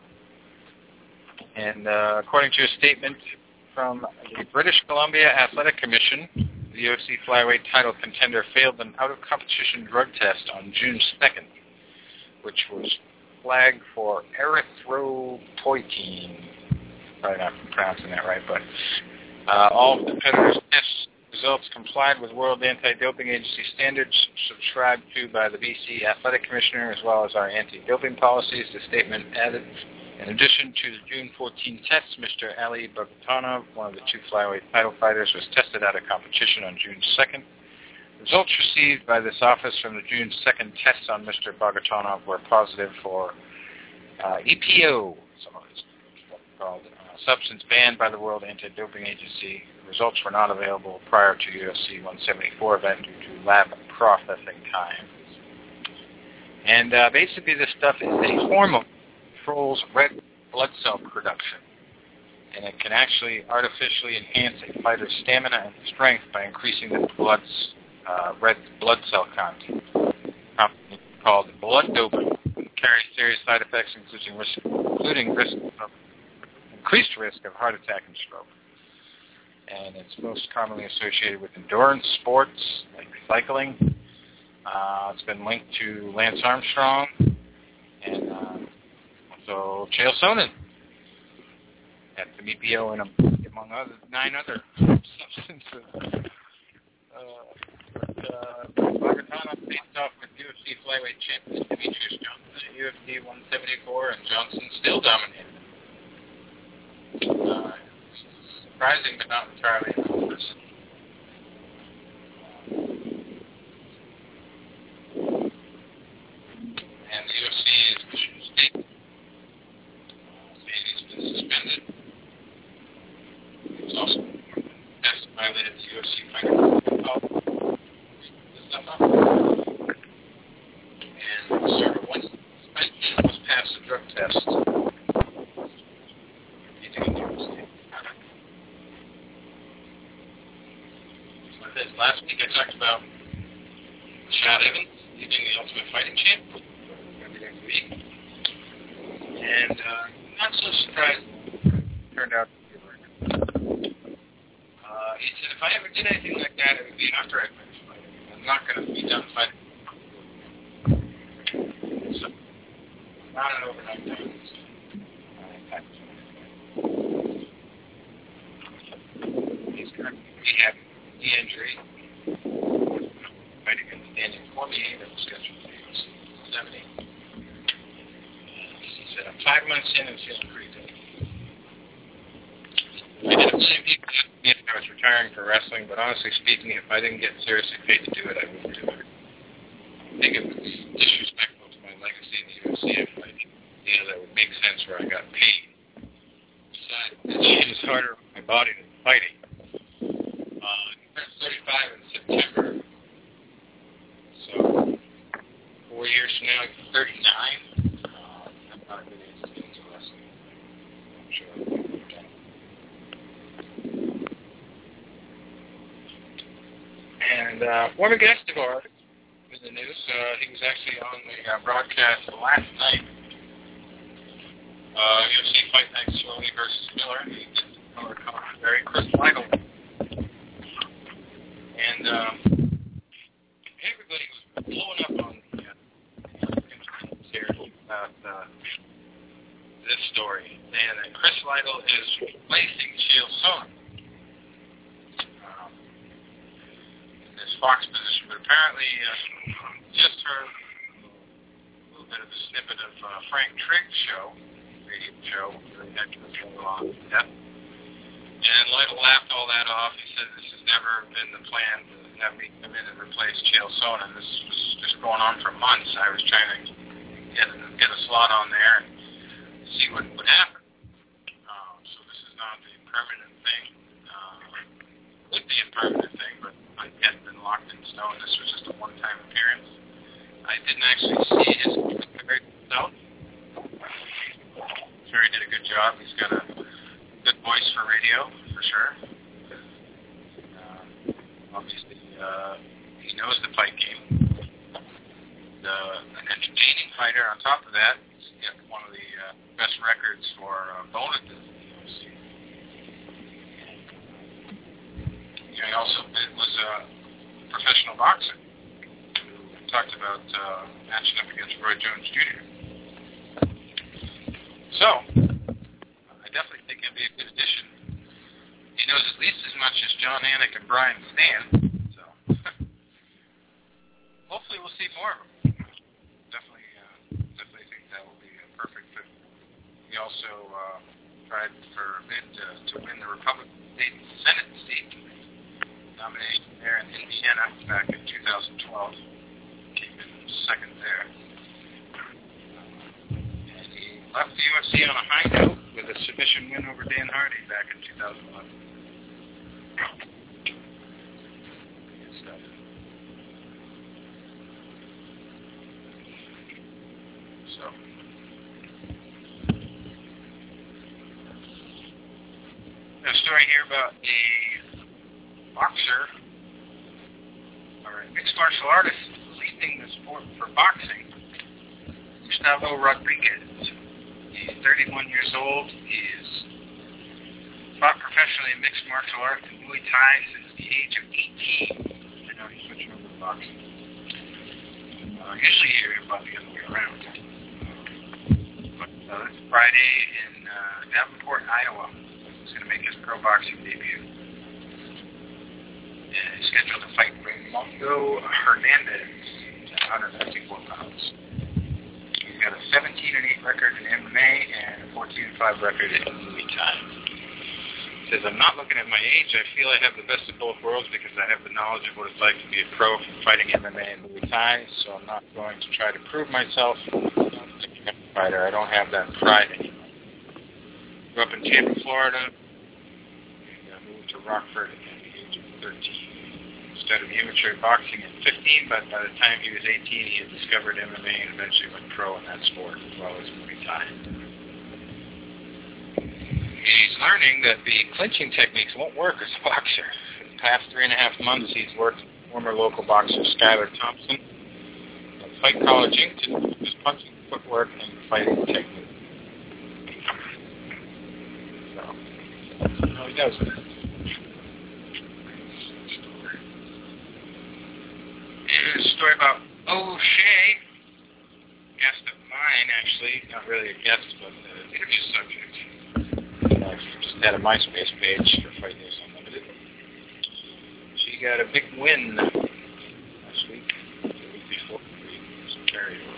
and uh, according to a statement from the British Columbia Athletic Commission, the U F C flyweight title contender failed an out-of-competition drug test on June second, which was flagged for erythropoietin. Probably not pronouncing that right, but uh, all of the competitors' test results complied with World Anti-Doping Agency standards subscribed to by the B C Athletic Commissioner, as well as our anti-doping policies. The statement added, in addition to the June fourteenth tests, Mister Ali Bogdanov, one of the two flyweight title fighters, was tested out of competition on June second. Results received by this office from the June second tests on Mister Bogdanov were positive for uh, E P O, so it's called, uh, substance banned by the World Anti-Doping Agency. The results were not available prior to U F C one seventy-four event due to lab processing time. And uh, basically this stuff is a hormone controls red blood cell production, and it can actually artificially enhance a fighter's stamina and strength by increasing the blood's uh, red blood cell content. Something called blood doping carries serious side effects, including risk, including risk of increased risk of heart attack and stroke. And it's most commonly associated with endurance sports like cycling. Uh, it's been linked to Lance Armstrong and uh, So, Chael Sonnen had some E P O in him, among other nine other substances. Uh, but uh, Bogdanov faced off with U F C flyweight champion Demetrius Johnson at U F C one seventy-four, and Johnson still dominated. Uh, surprising, but not entirely impressive. And the U F C is Michigan State. He's been suspended. He was also test violated the U F C fighter protocol. This stuff up. And sort of once suspension was past the drug test, he did the U F C. So this last week I talked about Chad Evans, he being the Ultimate Fighting Champ every day of the week. And uh, not so surprised, turned out to be a record. Uh, he said, if I ever did anything like that, it would be after I finished fighting. I'm not going to be done fighting. So, not an overnight thing. He's currently rehabbing knee injury. Fight against Daniel Cormier that was scheduled for U F C seventy. He said, I'm five months in and feeling pretty good. I did a million people ask me if I was retiring for wrestling, but honestly speaking, if I didn't get seriously paid to do it, I wouldn't do it. I think it was disrespectful to my legacy in the U F C if I didn't, you know, that would make sense where I got paid. Besides, it is harder on my body than fighting. Uh, I turned thirty-five in September, so four years from now, I'm thirty-nine. I'm not really interested in wrestling. I'm sure I'll be done. And uh, one guest of ours in the news, uh, he was actually on the uh, broadcast last night. Uh, U F C Fight Night Cerrone versus Miller. He did our commentary, Chris Weigel. And um, everybody was blowing up on the uh, here about uh, this story, saying that Chris Weigel is replacing Chael Sonnen um, in this Fox position. But apparently, uh, just heard a little bit of a snippet of uh, Frank Trigg's show, radio show, where he had to go on death. And Lytle laughed all that off. He said this has never been the plan to have me come in and replace Chael Sonnen. This was just going on for months. I was trying to get a, get a slot on there and see what would happen. Uh, so this is not a permanent thing. Uh, it would be a permanent thing, but it hadn't been locked in stone. This was just a one-time appearance. I didn't actually see his commentary himself. I'm sure he did a good job. He's got a good voice for radio, for sure. Uh, obviously, uh, he knows the fight game. Uh, an entertaining fighter. On top of that, he's got one of the uh, best records for uh, bonuses in the U F C. you know, he also was a professional boxer who talked about uh, matching up against Roy Jones Junior So, I definitely think he'll be a good addition. He knows at least as much as John Anik and Brian Stan, so hopefully we'll see more of him. Definitely, uh, definitely think that will be a perfect fit. He also uh, tried for a bid uh, to win the Republican State Senate seat nomination there in Indiana back in two thousand twelve. Came in second there. And he left the U F C on a high note with a submission win over Dan Hardy back in two thousand eleven. Good stuff. So, a story here about a boxer or a mixed martial artist leaving the sport for boxing, Gustavo Rodriguez. He's thirty-one years old. He's fought professionally in mixed martial arts and Muay Thai since the age of eighteen. I know he's switching over to boxing. Uh, usually you hear about the other way around. But uh, this Friday in uh, Davenport, Iowa, he's going to make his pro boxing debut. And he's scheduled to fight Raimundo Hernandez at one fifty-four pounds. He's got a seventeen and eight record in M M A and a fourteen and five record in Muay Thai. He says, I'm not looking at my age. I feel I have the best of both worlds because I have the knowledge of what it's like to be a pro fighting M M A and Muay Thai, so I'm not going to try to prove myself. I'm not a fighter. I don't have that pride anymore. Grew up in Tampa, Florida. And, uh, moved to Rockford at the age of thirteen. Started amateur boxing at fifteen, but by the time he was eighteen, he had discovered M M A and eventually went pro in that sport as well as Muay Thai. He's learning that the clinching techniques won't work as a boxer. For the past three and a half months, he's worked with former local boxer Skylar Thompson at Fight College Incorporated to his punching footwork and fighting technique. So, that's how he does it. Here's a story about O'Shea, guest of mine, actually. Not really a guest, but an interview subject. I just had a MySpace page for Fight News Unlimited. She got a big win last week, the week before. Some carryover.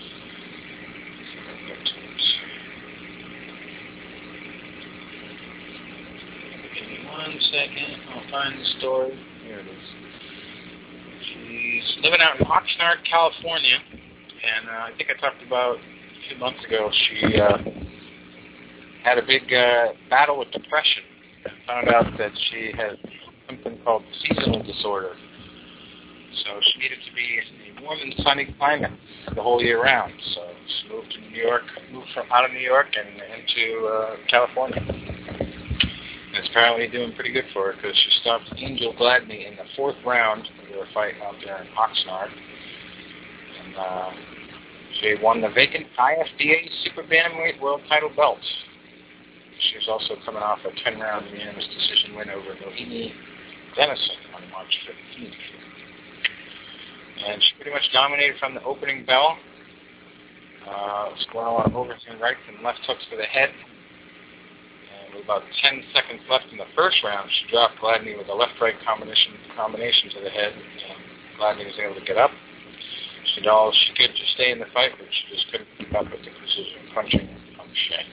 Give me one second. I'll find the story. Here it is. She's living out in Oxnard, California, and uh, I think I talked about a few months ago, she uh, had a big uh, battle with depression and found out that she had something called seasonal disorder. So she needed to be in a warm and sunny climate the whole year round. So she moved to New York, moved from out of New York and into uh, California. And it's apparently doing pretty good for her because she stopped Angel Gladney in the fourth round of their fight out there in Oxnard. And uh, she won the vacant I F B A Super Bantamweight World Title belt. She was also coming off a ten-round unanimous decision win over Nohemi Denison on March fifteenth. And she pretty much dominated from the opening bell, uh, scoring a lot of overhand rights and left hooks to the head. And with about ten seconds left in the first round, she dropped Gladney with a left-right combination combination to the head, and Gladney was able to get up. She did all she could to stay in the fight, but she just couldn't keep up with the precision punching from Shea.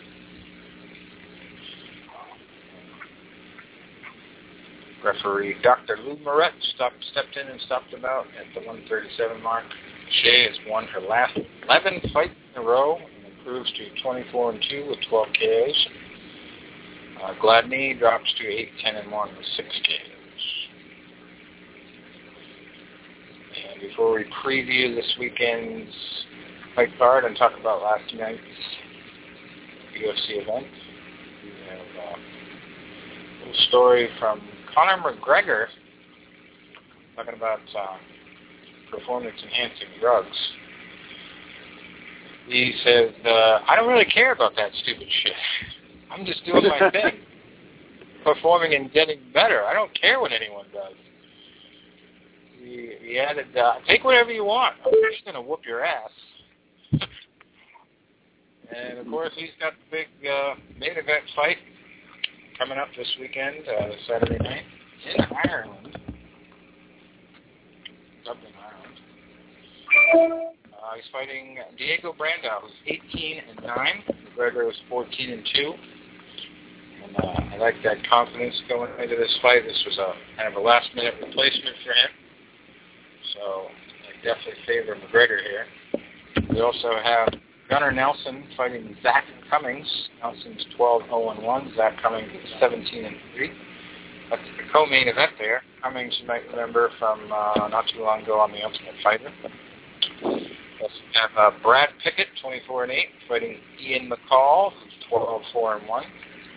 Referee Doctor Lou Moret stopped, stepped in and stopped him out at the one thirty-seven mark. Shea has won her last eleven fights in a row and improves to twenty-four and two with twelve K Os. Uh, Gladney drops to eight, ten and one with six K Os. And before we preview this weekend's fight card and talk about last night's U F C event, we have uh, a little story from Conor McGregor talking about uh, performance-enhancing drugs. He says, uh, I don't really care about that stupid shit. I'm just doing my thing. performing and getting better. I don't care what anyone does. He, he added, uh, take whatever you want. I'm just going to whoop your ass. And, of course, he's got the big uh, main event fight coming up this weekend, uh, Saturday night, in Ireland. Dublin, Ireland. Uh, he's fighting Diego Brandao, who's eighteen and nine. McGregor is fourteen and two. And uh, I like that confidence going into this fight. This was a kind of a last-minute replacement for him. So I definitely favor McGregor here. We also have Gunnar Nelson fighting Zach Cummings. Nelson's twelve oh one. Zach Cummings is seventeen and three. That's the co-main event there. Cummings, you might remember from uh, not too long ago on The Ultimate Fighter. We also have uh, Brad Pickett, twenty-four and eight, fighting Ian McCall, twelve four and one.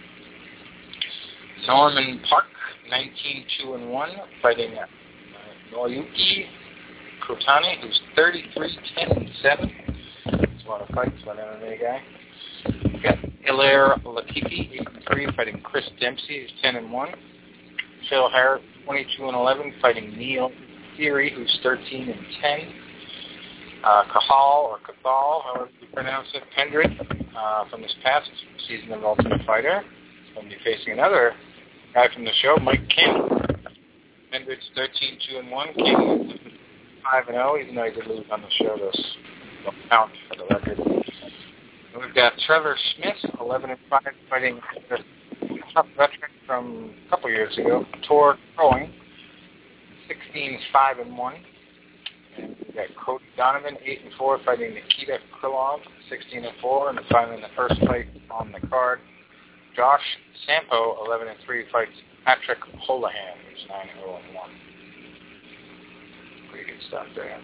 Norman Park, nineteen two and one, fighting uh, Noyuki Kotani, who's thirty-three ten and seven. He's won a fight, so an M M A guy. We've got Hilaire Latifi, eight and three, fighting Chris Dempsey, who's ten and one. Phil Harris, twenty-two and eleven, fighting Neil Theory, who's thirteen and ten. Uh, Kahal, or Cathal, however you pronounce it, Pendred, uh, from this past season of Ultimate Fighter. He's going to be facing another guy from the show, Mike King. Pendred's thirteen two and one. King is five and oh, even though he did lose on the show. Those don't count for the record. And we've got Trevor Smith, eleven and five, fighting a tough veteran from a couple years ago, Tor Crowing, sixteen five and one. And we've got Cody Donovan, eight and four, fighting Nikita Krylov, sixteen and four, and finally in the first fight on the card, Josh Sampo, eleven and three, fights Patrick Holohan, who's nine oh and one. Pretty good stuff there.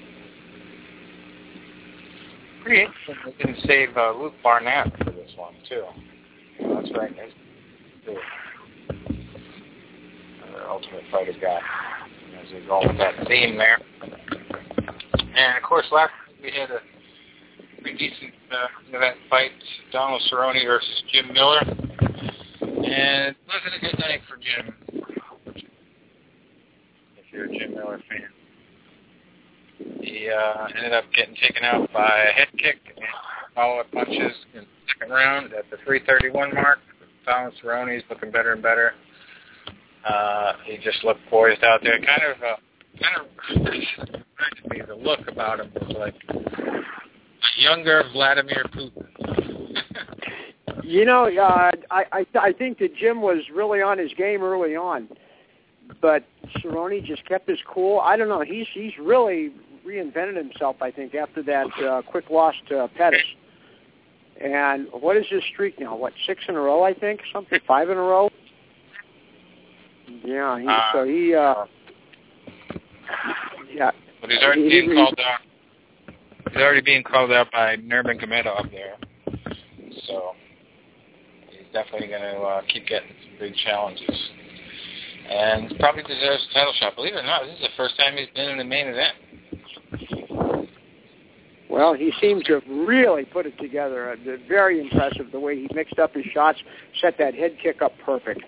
Pretty interesting. We didn't save uh, Luke Barnett for this one too. Yeah, that's right. There's another Ultimate Fighter guy. As we go with that theme there. And, of course, last week we had a pretty decent uh, event fight, Donald Cerrone versus Jim Miller. And it wasn't a good night for Jim, if you're a Jim Miller fan. He uh, ended up getting taken out by a head kick and follow-up punches in the second round at the three thirty-one mark. Donald Cerrone's looking better and better. Uh, he just looked poised out there. Kind of, uh, kind of reminded me, the look about him was like a younger Vladimir Putin. You know, uh, I, I I think that Jim was really on his game early on, but Cerrone just kept his cool. I don't know. He's he's really reinvented himself, I think, after that uh, quick loss to Pettis. And what is his streak now? What, six in a row, I think? Something, five in a row? Yeah, he, uh, so he, uh, yeah. But he's already he, being he, called out. He's already being called out by Nurmagomedov there. So he's definitely going to uh, keep getting some big challenges. And probably deserves a title shot. Believe it or not, this is the first time he's been in the main event. Well, he seems to have really put it together. Uh, very impressive the way he mixed up his shots, set that head kick up perfect.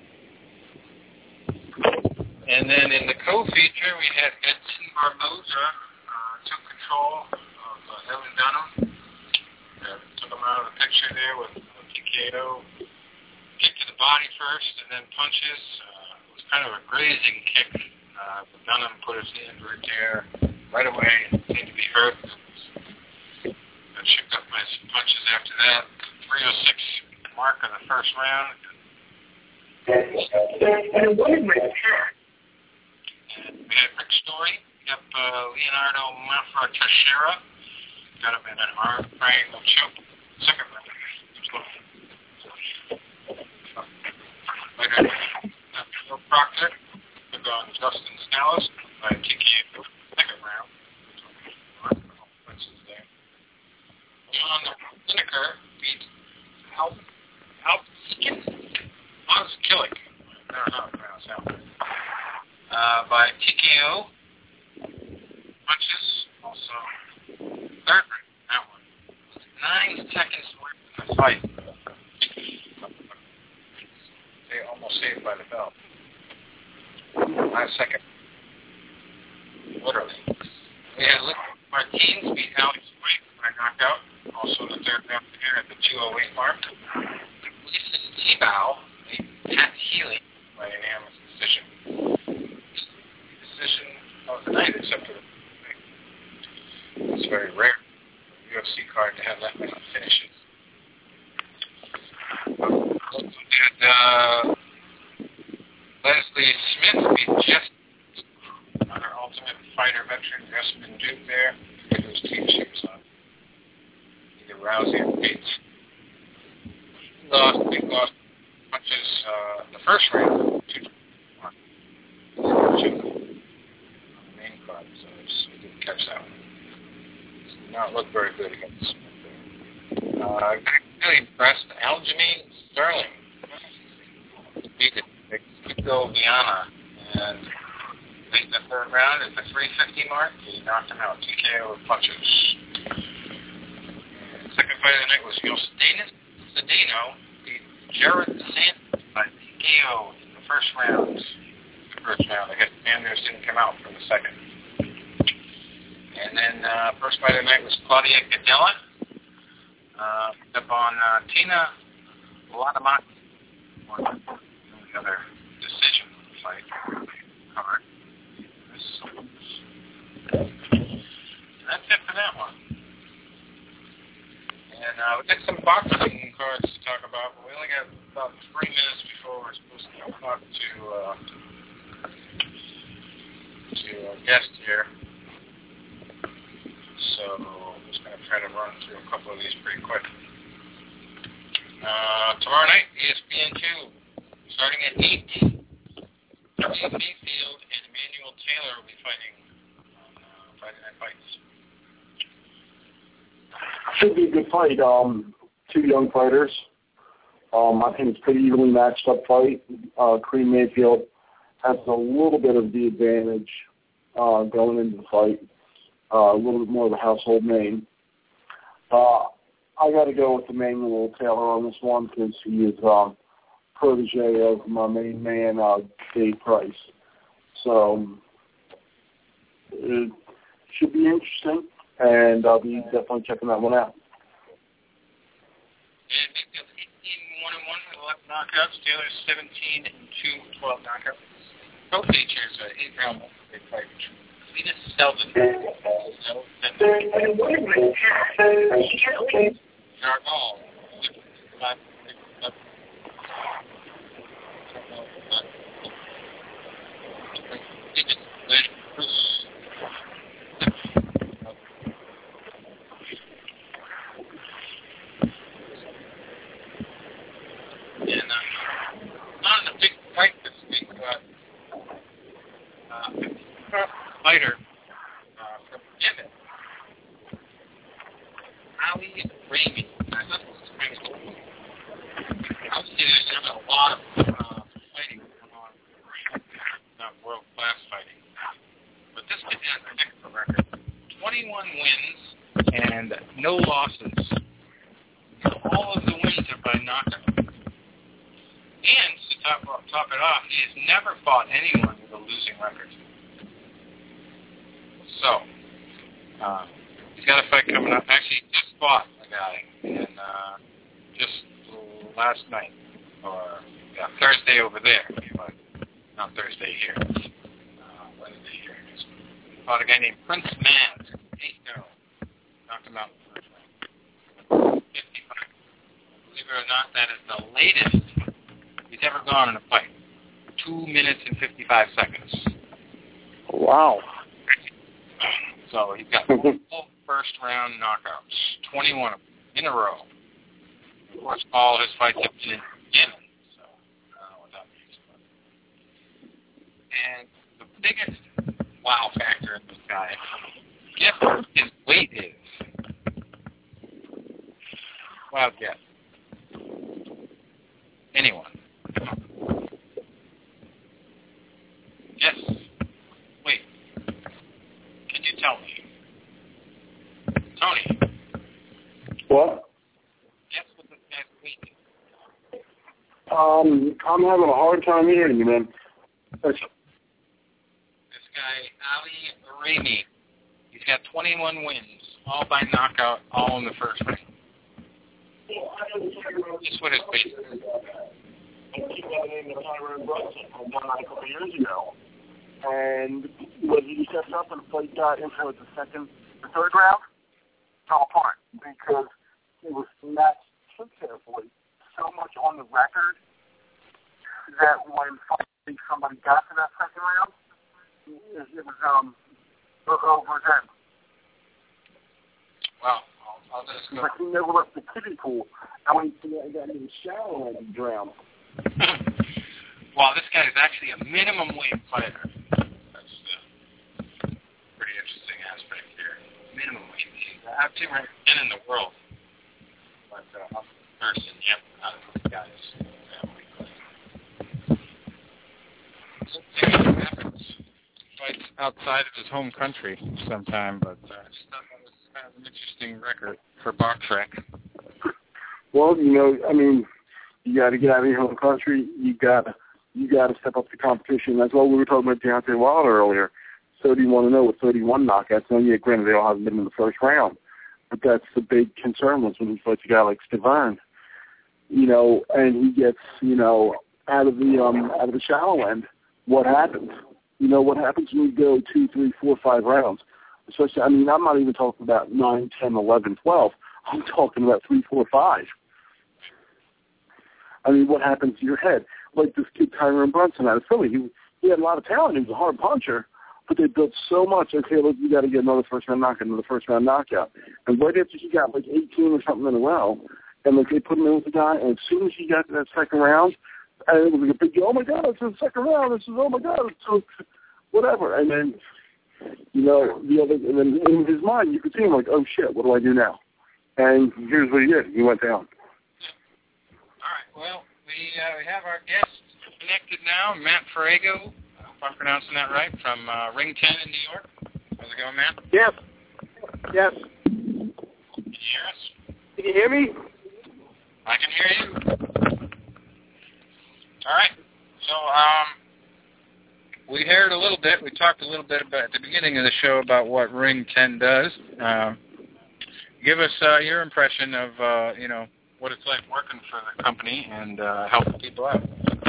And then in the co-feature, we had Edson Barboza uh, took control of uh, Evan Dunham. Uh, took him out of the picture there with a T K O. Kick to the body first and then punches. Uh, it was kind of a grazing kick. Uh, but Dunham put his hand right there right away and seemed to be hurt. I checked up my punches after that. three oh six mark of the first round. And what did my attack? And we had Rick Story, up uh, Leonardo Mafra Teixeira, got him in an arm triangle choke. Second round. Later, Phil Proctor took on Justin Scalise by T K O second round. John Lineker beat Alp Alpsikin Oskillik. I don't know how to pronounce that one. Uh, by T K O punches, also third round, that one. Nine seconds away from the fight. say almost saved by the bell. Last second. Literally. We had Luke Martins beat Alex White by knockout, also in the third round here at the two oh eight mark. Lisa Tebow beat Pat Healy by unanimous decision. Decision of the night, except for the it's very rare U F C card to have that many finishes. And uh, Leslie Smith beat Jess, another Ultimate Fighter veteran, Jessamine Duke there. I forget whose team she was on. Either Rousey or Bates. He lost, he lost punches uh, the first round. Two, one. Two on the main card, so he didn't catch that one. Did not look very good against Smith there. Uh, really impressed Aljamain Sterling. Beat Kiko Viana, and late in the third round at the three fifty mark, he knocked him out, T K O with punches. And second fight of the night was Yostanis Cedeno, beat Jared Santos by T K O in the first round. The first round, I guess Anders didn't come out for the second. And then uh, first fight of the night was Claudia Gadella, uh, up on uh, Tina Latamaki. The other decision fight card. That's it for that one. And uh, we got some boxing cards to talk about, but we only got about three minutes before we're supposed to talk to uh, to a guest here. So I'm just going to try to run through a couple of these pretty quick. Uh, tomorrow night, E S P N two, starting at eight. Steve Mayfield and Emmanuel Taylor will be fighting on uh, Friday Night Fights. Should be a good fight. Um, two young fighters. Um, I think it's a pretty evenly matched up fight. Uh, Kareem Mayfield has a little bit of the advantage uh, going into the fight. Uh, a little bit more of a household name. Uh, I got to go with Emmanuel Taylor on this one because he is um, protege of my main man, uh, Dave Price. So it should be interesting, and I'll be definitely checking that one out. And Mayfield eighteen one and one with eleven knockouts. Taylor seventeen and two with twelve knockouts. Both features an eight round big fight. Venus Selden. Jargon. And uh, not in a big fight this week, but uh, fighter uh, from Yemen, Ali Rami. Obviously, there's been a lot of uh, fighting going on, not world-class fighting. But this kid has a heck of a record. twenty-one wins and no losses. All of the wins are by knockout. And to top, top it off, he has never fought anyone with a losing record. So, uh, he's got a fight coming up. Actually, he just fought a guy in uh, just last night, or yeah, Thursday over there, but not Thursday here. Uh, Wednesday here. Just fought a guy named Prince Maz. eight oh. Knocked him out in the first round. fifty-five. Believe it or not, that is the latest he's ever gone in a fight. Two minutes and fifty-five seconds. Wow. So he's got full first round knockouts, twenty-one of them in a row. Of course, all his fights have been in Yemen, so I don't know what that means. And the biggest wow factor in this guy, guess what his weight is? Wild guess. Anyone? Yes. Wait. Can you tell me? Tony. What? Guess what this guy's weight is? Um, I'm having a hard time hearing you, man. That's... This guy, Ali Rami, he's got twenty-one wins, all by knockout, all in the first round. That's what his base is. I keep that name of Tyrone Brunson. I done that a couple of years ago. And when he steps up and the fight got into the second, the third round, fell apart because he was matched too carefully, so much on the record that when somebody got to that second round, it, it was um over his head. Wow. I'll, I'll just go. Like he never left the kiddie pool. And when he got in the shower and he drowned. Wow, this guy is actually a minimum weight fighter. That's the pretty interesting aspect here. Minimum weight. He's actually ranked ten in the world. But uh, up person, yep, out of these guys. Something happens. Fights outside of his home country sometime, but uh, I just thought that was kind of an interesting record for BoxRec. Well, you know, I mean, you got to get out of your home country. You got you got to step up the competition. That's why we were talking about Deontay Wilder earlier. thirty-one and oh with thirty-one knockouts. Now, yeah, granted, they all haven't been in the first round, but that's the big concern was when he fights a guy like Stiverne, you know, and he gets, you know, out of the um out of the shallow end. What happens? You know, what happens when you go two, three, four, five rounds? Especially, I mean, I'm not even talking about nine, ten, eleven, twelve. I'm talking about three, four, five. I mean, what happens to your head? Like this kid Tyrone Brunson out of Philly, he he had a lot of talent. He was a hard puncher, but they built so much. Okay, look, you got to get another first round knockout, another first round knockout. And right after he got like eighteen or something in a row, and like they put him in with the guy, and as soon as he got to that second round, and it was like a big deal. Oh my God, it's the second round. This is oh my God, it's so whatever. And then you know the other, and then in his mind, you could see him like, oh shit, what do I do now? And here's what he did. He went down. All right. Well, we uh, we have our guest connected now, Matt Farrago. I hope I'm pronouncing that right, from uh, Ring ten in New York. How's it going, Matt? Yes. Yes. Can you hear us? Can you hear me? I can hear you. All right. So um, we heard a little bit. We talked a little bit about at the beginning of the show about what Ring ten does. Uh, give us uh, your impression of uh, you know. what it's like working for the company and uh, helping people out.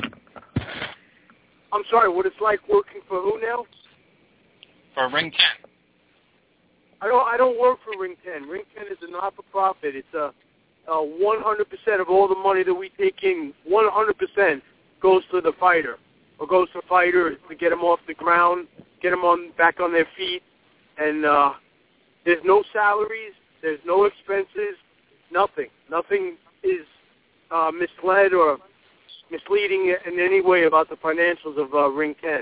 I'm sorry, what it's like working for who now? For Ring ten. I don't. I don't work for Ring ten. Ring ten is a not-for-profit. It's a, a one hundred percent of all the money that we take in. one hundred percent goes to the fighter, or goes to fighters to get them off the ground, get them on back on their feet, and uh, there's no salaries, there's no expenses, nothing. Nothing is uh, misled or misleading in any way about the financials of uh, Ring ten.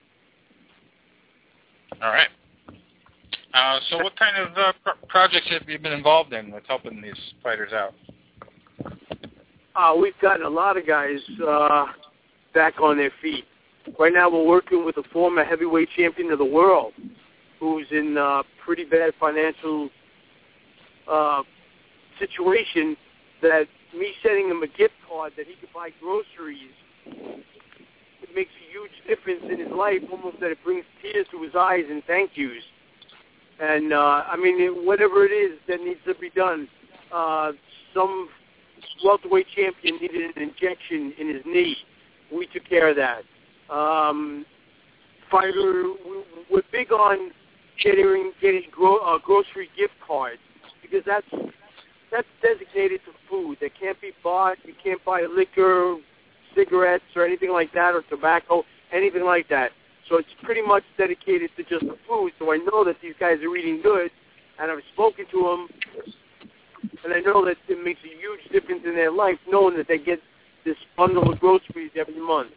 All right. Uh, so what kind of uh, pro- projects have you been involved in with helping these fighters out? Uh, we've gotten a lot of guys uh, back on their feet. Right now we're working with a former heavyweight champion of the world who's in uh, pretty bad financial uh, situation that me sending him a gift card that he could buy groceries, it makes a huge difference in his life, almost that it brings tears to his eyes and thank yous. And, uh, I mean, it, whatever it is that needs to be done, uh, some welterweight champion needed an injection in his knee. We took care of that. Um, fighter, we're big on getting, getting gro- uh, grocery gift cards because that's that's designated to food. That can't be bought. You can't buy liquor, cigarettes, or anything like that, or tobacco, anything like that. So it's pretty much dedicated to just the food. So I know that these guys are eating good, and I've spoken to them, and I know that it makes a huge difference in their life knowing that they get this bundle of groceries every month.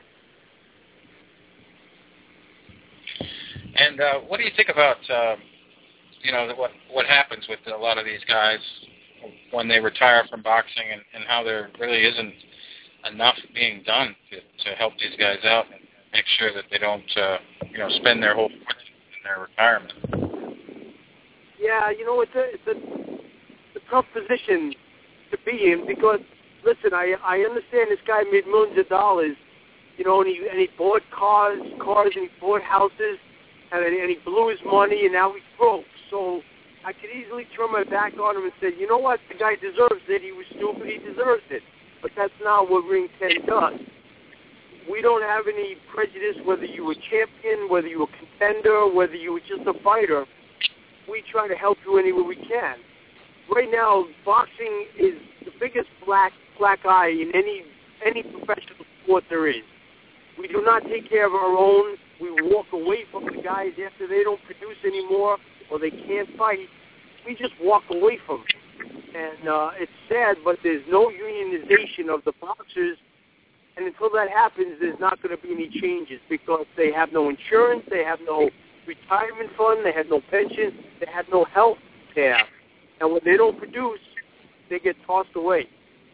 And uh, what do you think about, uh, you know, what what happens with a lot of these guys when they retire from boxing, and, and how there really isn't enough being done to, to help these guys out and make sure that they don't, uh, you know, spend their whole fortune in their retirement? Yeah, you know, it's a, it's a, it's a tough position to be in because, listen, I I understand this guy made millions of dollars you know, and he, and he bought cars, cars, and he bought houses, and, and he blew his money, and now he's broke. So I could easily turn my back on him and say, you know what, the guy deserves it. He was stupid. He deserves it. But that's not what Ring ten does. We don't have any prejudice whether you were champion, whether you were contender, whether you were just a fighter. We try to help you any way we can. Right now, boxing is the biggest black black eye in any any professional sport there is. We do not take care of our own. We walk away from the guys after they don't produce anymore or they can't fight. We just walk away from them. And uh, it's sad, but there's no unionization of the boxers. And until that happens, there's not going to be any changes because they have no insurance, they have no retirement fund, they have no pension, they have no health care. And when they don't produce, they get tossed away.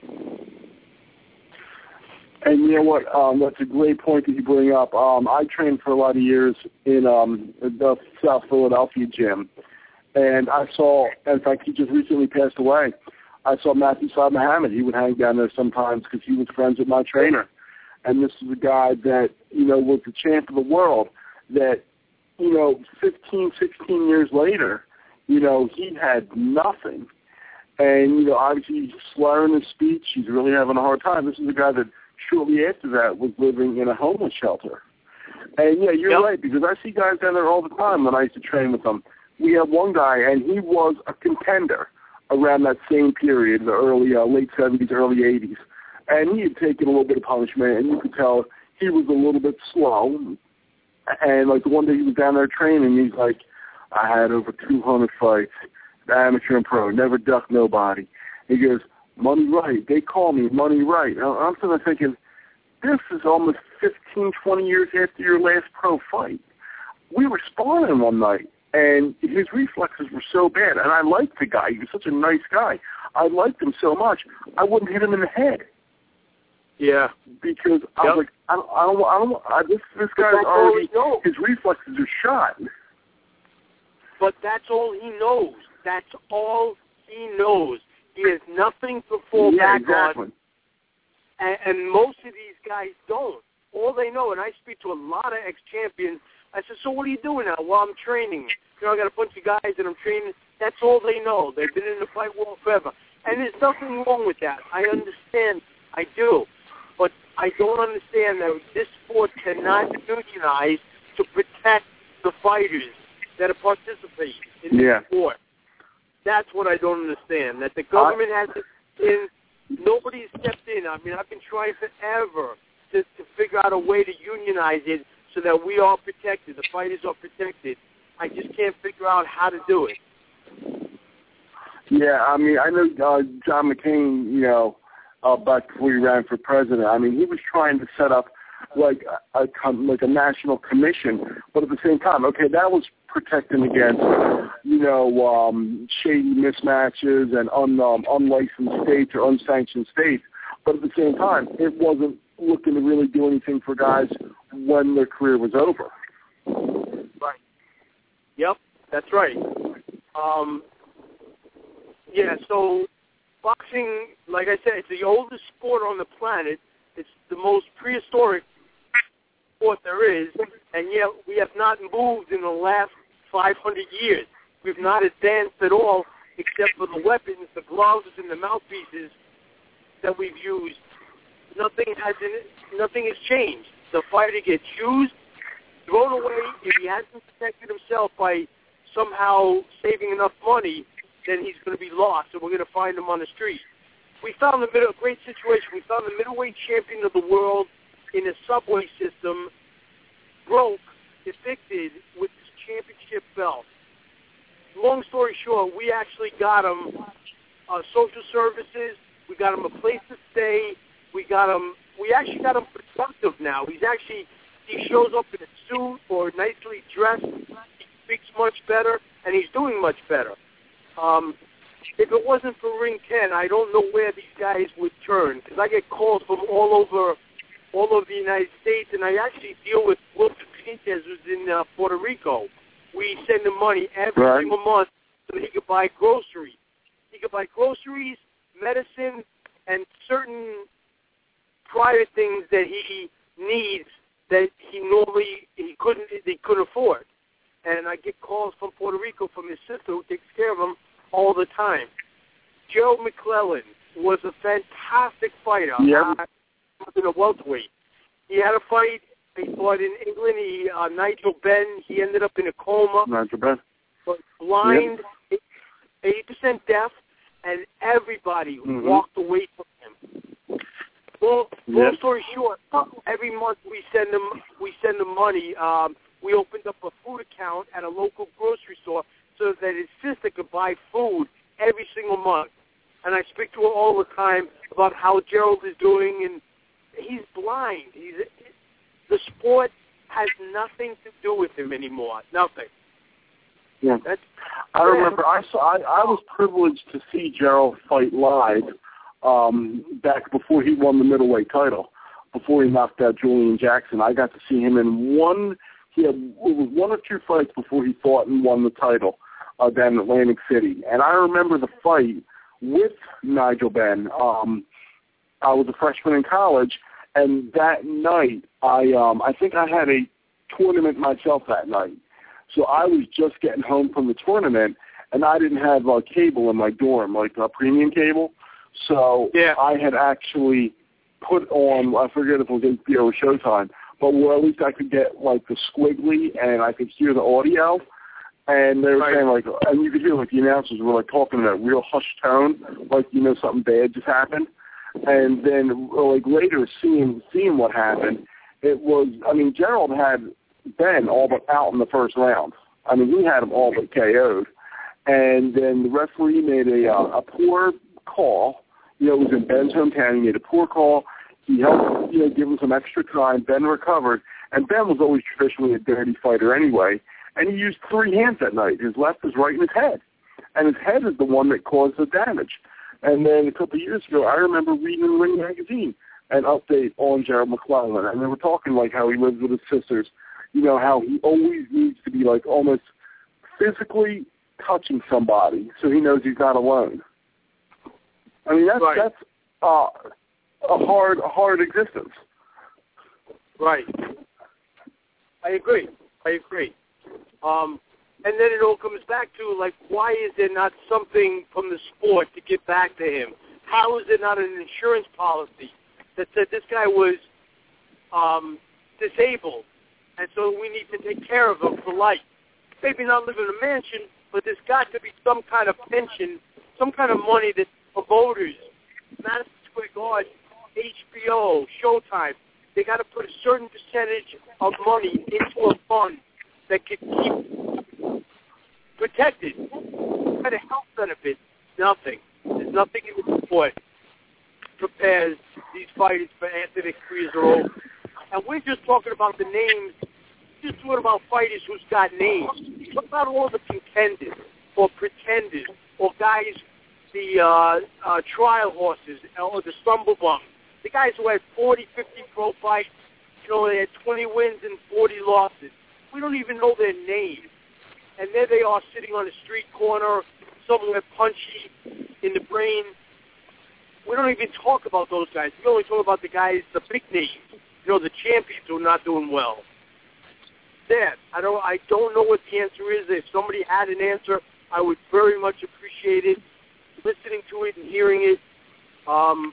And you know what? Um, that's a great point that you bring up. Um, I trained for a lot of years in um, the South Philadelphia gym, and I saw, in fact, he just recently passed away. I saw Matthew Saad Muhammad. He would hang down there sometimes because he was friends with my trainer. And this is a guy that, you know, was the champ of the world that, you know, fifteen, sixteen years later, you know, he had nothing. And, you know, obviously he's slurring his speech. He's really having a hard time. This is a guy that shortly after that was living in a homeless shelter. And, yeah, you're yep. right, because I see guys down there all the time when I used to train with them. We had one guy, and he was a contender around that same period, the early, uh, late seventies, early eighties. And he had taken a little bit of punishment, and you could tell he was a little bit slow. And, like, one day he was down there training, and he's like, I had over two hundred fights, amateur and pro, never ducked nobody. He goes, Money Right. They call me Money Right. And I'm sort of thinking, this is almost fifteen, twenty years after your last pro fight. We were sparring one night, and his reflexes were so bad. And I liked the guy. He was such a nice guy. I liked him so much, I wouldn't hit him in the head. Yeah. Because I yep. was like, I don't, I don't, I don't, I, this, this guy's already, his reflexes are shot. But that's all he knows. That's all he knows. He has nothing to fall yeah, back exactly. on. And, and most of these guys don't. All they know, and I speak to a lot of ex-champions, I said, so what are you doing now? Well, I'm training. You know, I got a bunch of guys that I'm training. That's all they know. They've been in the fight world forever. And there's nothing wrong with that. I understand. I do. But I don't understand that this sport cannot unionize to protect the fighters that are participating in yeah. the sport. That's what I don't understand. That the government I, hasn't been, nobody's stepped in. I mean, I've been trying forever to, to figure out a way to unionize it so that we are protected, the fighters are protected. I just can't figure out how to do it. Yeah, I mean, I know uh, John McCain, you know, uh, back before he ran for president, I mean, he was trying to set up like a, a like a national commission, but at the same time, okay, that was protecting against, you know, um, shady mismatches and un, um, unlicensed states or unsanctioned states. But at the same time, it wasn't looking to really do anything for guys when their career was over. Right. Yep, that's right. Um, yeah, so boxing, like I said, it's the oldest sport on the planet. It's the most prehistoric sport there is, and yet we have not moved in the last five hundred years. We've not advanced at all, except for the weapons, the gloves, and the mouthpieces that we've used. Nothing has nothing has changed. The fighter gets used, thrown away. If he hasn't protected himself by somehow saving enough money, then he's going to be lost, and we're going to find him on the street. We found the middle, a great situation. We found the middleweight champion of the world in a subway system, broke, evicted with his championship belt. Long story short, we actually got him uh, social services. We got him a place to stay. We got him. We actually got him productive now. He's actually he shows up in a suit or nicely dressed. He speaks much better, and he's doing much better. Um, if it wasn't for Ring ten, I don't know where these guys would turn, because I get calls from all over, all over the United States, and I actually deal with Wilfred Benitez, who's in uh, Puerto Rico. We send him money every right. single month so that he could buy groceries. He could buy groceries, medicine, and certain private things that he needs that he normally he couldn't he couldn't afford. And I get calls from Puerto Rico from his sister who takes care of him all the time. Gerald McClellan was a fantastic fighter. Yep. Uh, in a welterweight. He had a fight. He fought in England. He uh, Nigel Benn. He ended up in a coma. Nigel Benn. But blind, Yep. eighty percent deaf, and everybody Mm-hmm. walked away from him. Well, Yep. long story short, every month we send them we send them money. Um, we opened up a food account at a local grocery store so that his sister could buy food every single month. And I speak to her all the time about how Gerald is doing, and he's blind. He's the sport has nothing to do with him anymore. Nothing. Yeah. That's, I remember I saw I, I was privileged to see Gerald fight live um, back before he won the middleweight title, before he knocked out Julian Jackson. I got to see him in one. He had it was one or two fights before he fought and won the title uh, down in Atlantic City. And I remember the fight with Nigel Benn. Um, I was a freshman in college, and that night I um, I think I had a tournament myself that night. So I was just getting home from the tournament, and I didn't have uh, cable in my dorm, like a premium cable. So yeah. I had actually put on, I forget if it was H B O or Showtime, but where at least I could get, like, the squiggly, and I could hear the audio. And they were right. saying, like, and you could hear, like, the announcers were, like, talking in a real hushed tone, like, you know, something bad just happened. And then, like, later seeing seeing what happened, it was, I mean, Gerald had Ben all but out in the first round. I mean, he had him all but K O'd. And then the referee made a, uh, a poor call. You know, it was in Ben's hometown. He made a poor call. He helped, you know, give him some extra time. Ben recovered. And Ben was always traditionally a dirty fighter anyway. And he used three hands that night, his left, his right, and his head. And his head is the one that caused the damage. And then a couple of years ago, I remember reading in Ring Magazine an update on Gerald McClellan. And they were talking like how he lives with his sisters, you know, how he always needs to be like almost physically touching somebody so he knows he's not alone. I mean, that's, right. that's uh, a hard, hard existence. Right. I agree. I agree. Um, and then it all comes back to, like, why is there not something from the sport to get back to him? How is there not an insurance policy that said this guy was um, disabled, and so we need to take care of him for life? Maybe not live in a mansion, but there's got to be some kind of pension, some kind of money that promoters, Madison Square Garden, H B O, Showtime, they got to put a certain percentage of money into a fund that can keep protected. What kind of health benefit? Nothing. There's nothing in the sport prepares these fighters for after their careers are over. And we're just talking about the names. We're just talking about fighters who's got names. What about all the contenders or pretenders or guys, the uh, uh, trial horses or the stumble bums? The guys who had forty, fifty pro fights, you know, they had twenty wins and forty losses. We don't even know their names. And there they are sitting on a street corner, somewhere punchy in the brain. We don't even talk about those guys. We only talk about the guys, the big names, you know, the champions who are not doing well. There, I don't, I don't know what the answer is. If somebody had an answer, I would very much appreciate it, listening to it and hearing it. Um,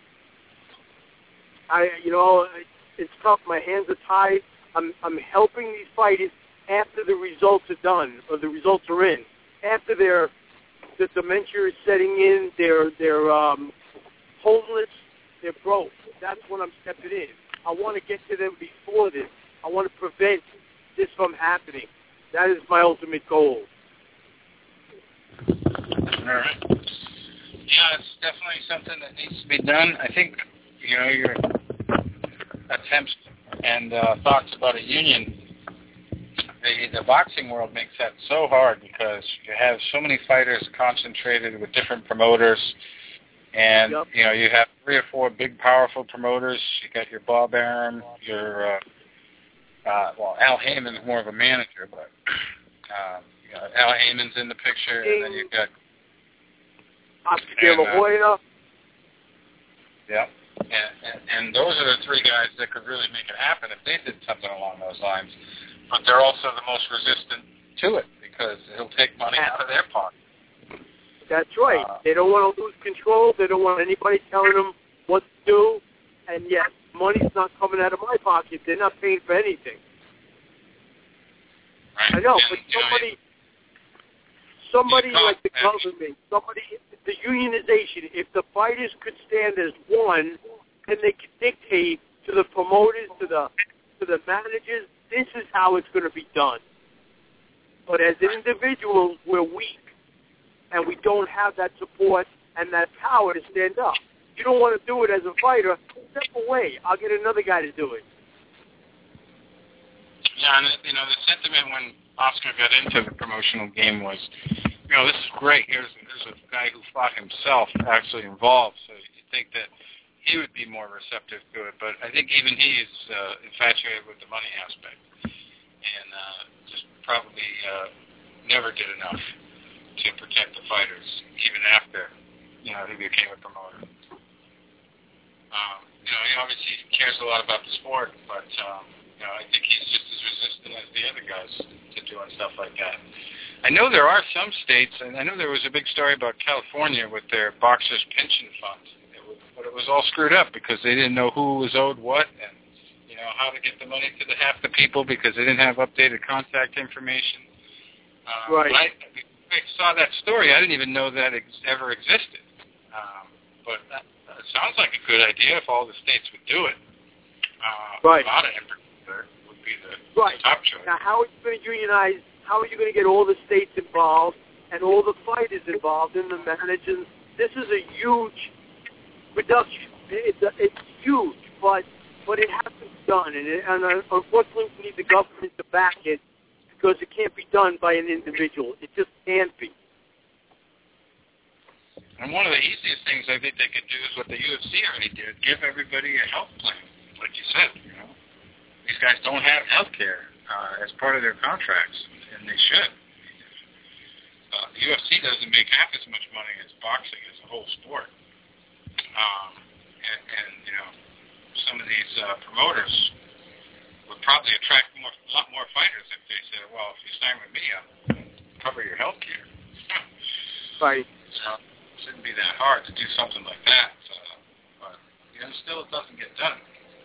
I, you know, it's tough. My hands are tied. I'm, I'm helping these fighters after the results are done or the results are in. After their, the dementia is setting in, they're, they're um, homeless, they're broke. That's when I'm stepping in. I want to get to them before this. I want to prevent this from happening. That is my ultimate goal. All right. Yeah, it's definitely something that needs to be done. I think, you know, your attempts and uh, thoughts about a union, the, the boxing world makes that so hard because you have so many fighters concentrated with different promoters, and, yep. you know, you have three or four big, powerful promoters. You got your Bob Arum, your, uh, uh, well, Al Heyman's more of a manager, but uh, you know, Al Heyman's in the picture, and then you've got Oscar De La Hoya. Yeah. And, and, and those are the three guys that could really make it happen if they did something along those lines. But they're also the most resistant to it because it'll take money out of their pocket. That's right. Uh, they don't want to lose control. They don't want anybody telling them what to do. And yes, money's not coming out of my pocket. They're not paying for anything. Right. I know, and, but you somebody, know, somebody call, like the government, somebody, the unionization, if the fighters could stand as one, then they could dictate to the promoters, to the to the managers, this is how it's going to be done. But as individuals, we're weak, and we don't have that support and that power to stand up. You don't want to do it as a fighter, step away. I'll get another guy to do it. Yeah, and, you know, the sentiment when Oscar got into the promotional game was, you know, this is great. Here's, here's a guy who fought himself actually involved, so you think that he would be more receptive to it. But I think even he is uh, infatuated with the money aspect and uh, just probably uh, never did enough to protect the fighters, even after, you know, he became a promoter. Um, you know, he obviously cares a lot about the sport, but, um, you know, I think he's just as resistant as the other guys to doing stuff like that. I know there are some states, and I know there was a big story about California with their boxers' pension fund, it was, but it was all screwed up because they didn't know who was owed what and, you know, how to get the money to the half the people because they didn't have updated contact information. Um, right. I, I saw that story. I didn't even know that ex- ever existed. Um, but that, it sounds like a good idea if all the states would do it. Uh, right. Nevada in particular would be the, right. the top choice. Now, how are you going to unionize? How are you going to get all the states involved and all the fighters involved in the managers? This is a huge reduction. It's a, it's huge, but but it has to be done, and, it, and uh, unfortunately, we need the government to back it because it can't be done by an individual. It just can't be. And one of the easiest things I think they could do is what the U F C already did: give everybody a health plan, like you said. You know, these guys don't have health care uh, as part of their contracts, and they should. Uh, the U F C doesn't make half as much money as boxing as a whole sport. Um, and, and, you know, some of these uh, promoters would probably attract more, a lot more fighters if they said, well, if you sign with me, I'll cover your health care. Right. So it shouldn't be that hard to do something like that. Uh, but, you know, still it doesn't get done.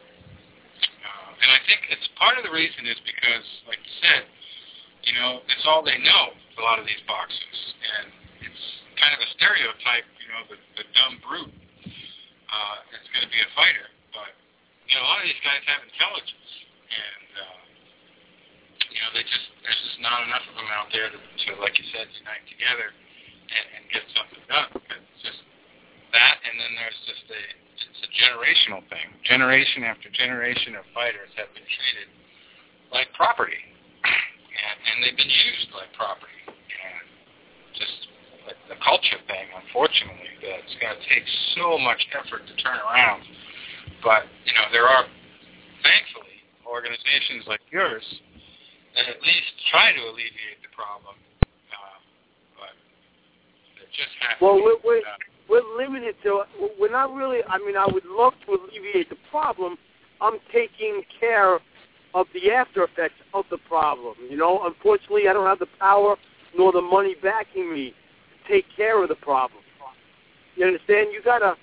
Uh, and I think it's part of the reason is because, like you said, you know, it's all they know, a lot of these boxers. And it's kind of a stereotype, you know, the, the dumb brute uh, is going to be a fighter. But, you know, a lot of these guys have intelligence. And, uh, you know, they just, there's just not enough of them out there to, to like you said, unite together and, and get something done. It's just that, and then there's just a, it's a generational thing. Generation after generation of fighters have been treated like property. And, and they've been used like property. And just like the culture thing, unfortunately, that's going to take so much effort to turn around. But, you know, there are, thankfully, organizations like yours that at least try to alleviate the problem. Uh, but it just has well, to be we're, we're, done. we're limited to, we're not really, I mean, I would love to alleviate the problem. I'm taking care of the after effects of the problem. You know, unfortunately, I don't have the power nor the money backing me to take care of the problem. You understand? You gotta,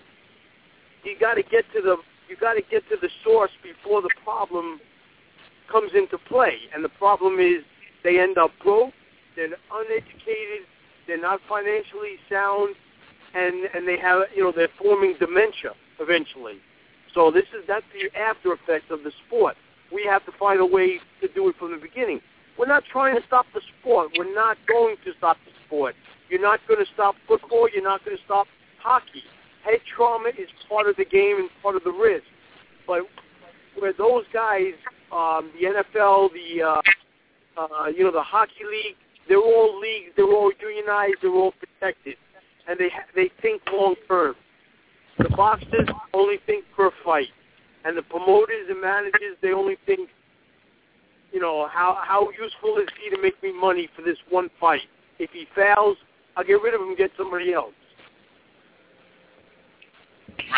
you gotta get to the, you gotta get to the source before the problem comes into play. And the problem is they end up broke, they're uneducated, they're not financially sound, and and they have, you know, they're forming dementia eventually. So this is that's the after effects of the sport. We have to find a way to do it from the beginning. We're not trying to stop the sport. We're not going to stop the sport. You're not going to stop football. You're not going to stop hockey. Head trauma is part of the game and part of the risk. But where those guys, um, the N F L, the uh, uh, you know the hockey league, they're all leagues. They're all unionized. They're all protected, and they ha- they think long term. The boxers only think per fight. And the promoters and managers, they only think, you know, how how useful is he to make me money for this one fight? If he fails, I'll get rid of him and get somebody else. Right.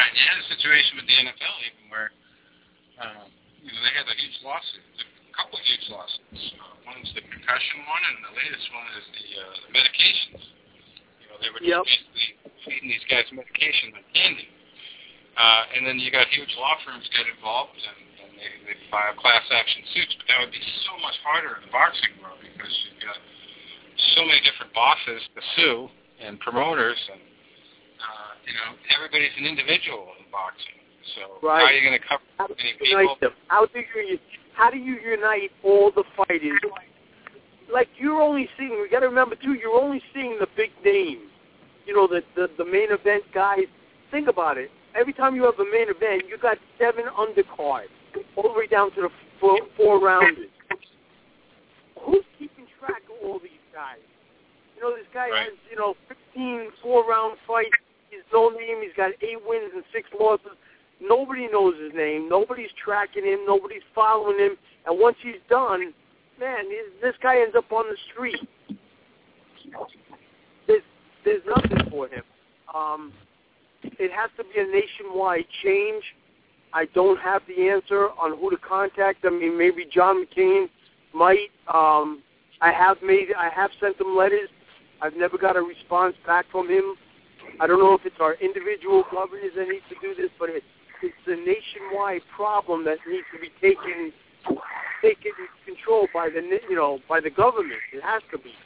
Right. You had a situation with the N F L even where, um, you know, they had a huge lawsuit, a couple of huge lawsuits. Uh, one's the concussion one, and the latest one is the, uh, the medications. You know, they were just yep. basically feeding these guys medication like candy. Uh, and then you got huge law firms get involved, and, and they, they file class action suits. But that would be so much harder in the boxing world because you've got so many different bosses to sue and promoters, and uh, you know, everybody's an individual in boxing. So right. how are you going to cover how so many do you people? unite them? How do you how do you unite all the fighters? Like you're only seeing, we got to remember too, you're only seeing the big names. You know, the, the the main event guys. Think about it. Every time you have a main event, you got seven undercards, all the way down to the four, four rounders. Who's keeping track of all these guys? You know, this guy right. has, you know, fifteen four-round fights. He's no name. He's got eight wins and six losses. Nobody knows his name. Nobody's tracking him. Nobody's following him. And once he's done, man, this guy ends up on the street. There's, there's nothing for him. Um... It has to be a nationwide change. I don't have the answer on who to contact. I mean, maybe John McCain might. Um, I have made. I have sent him letters. I've never got a response back from him. I don't know if it's our individual governors that need to do this, but it, it's a nationwide problem that needs to be taken taken control by the you know by the government. It has to be.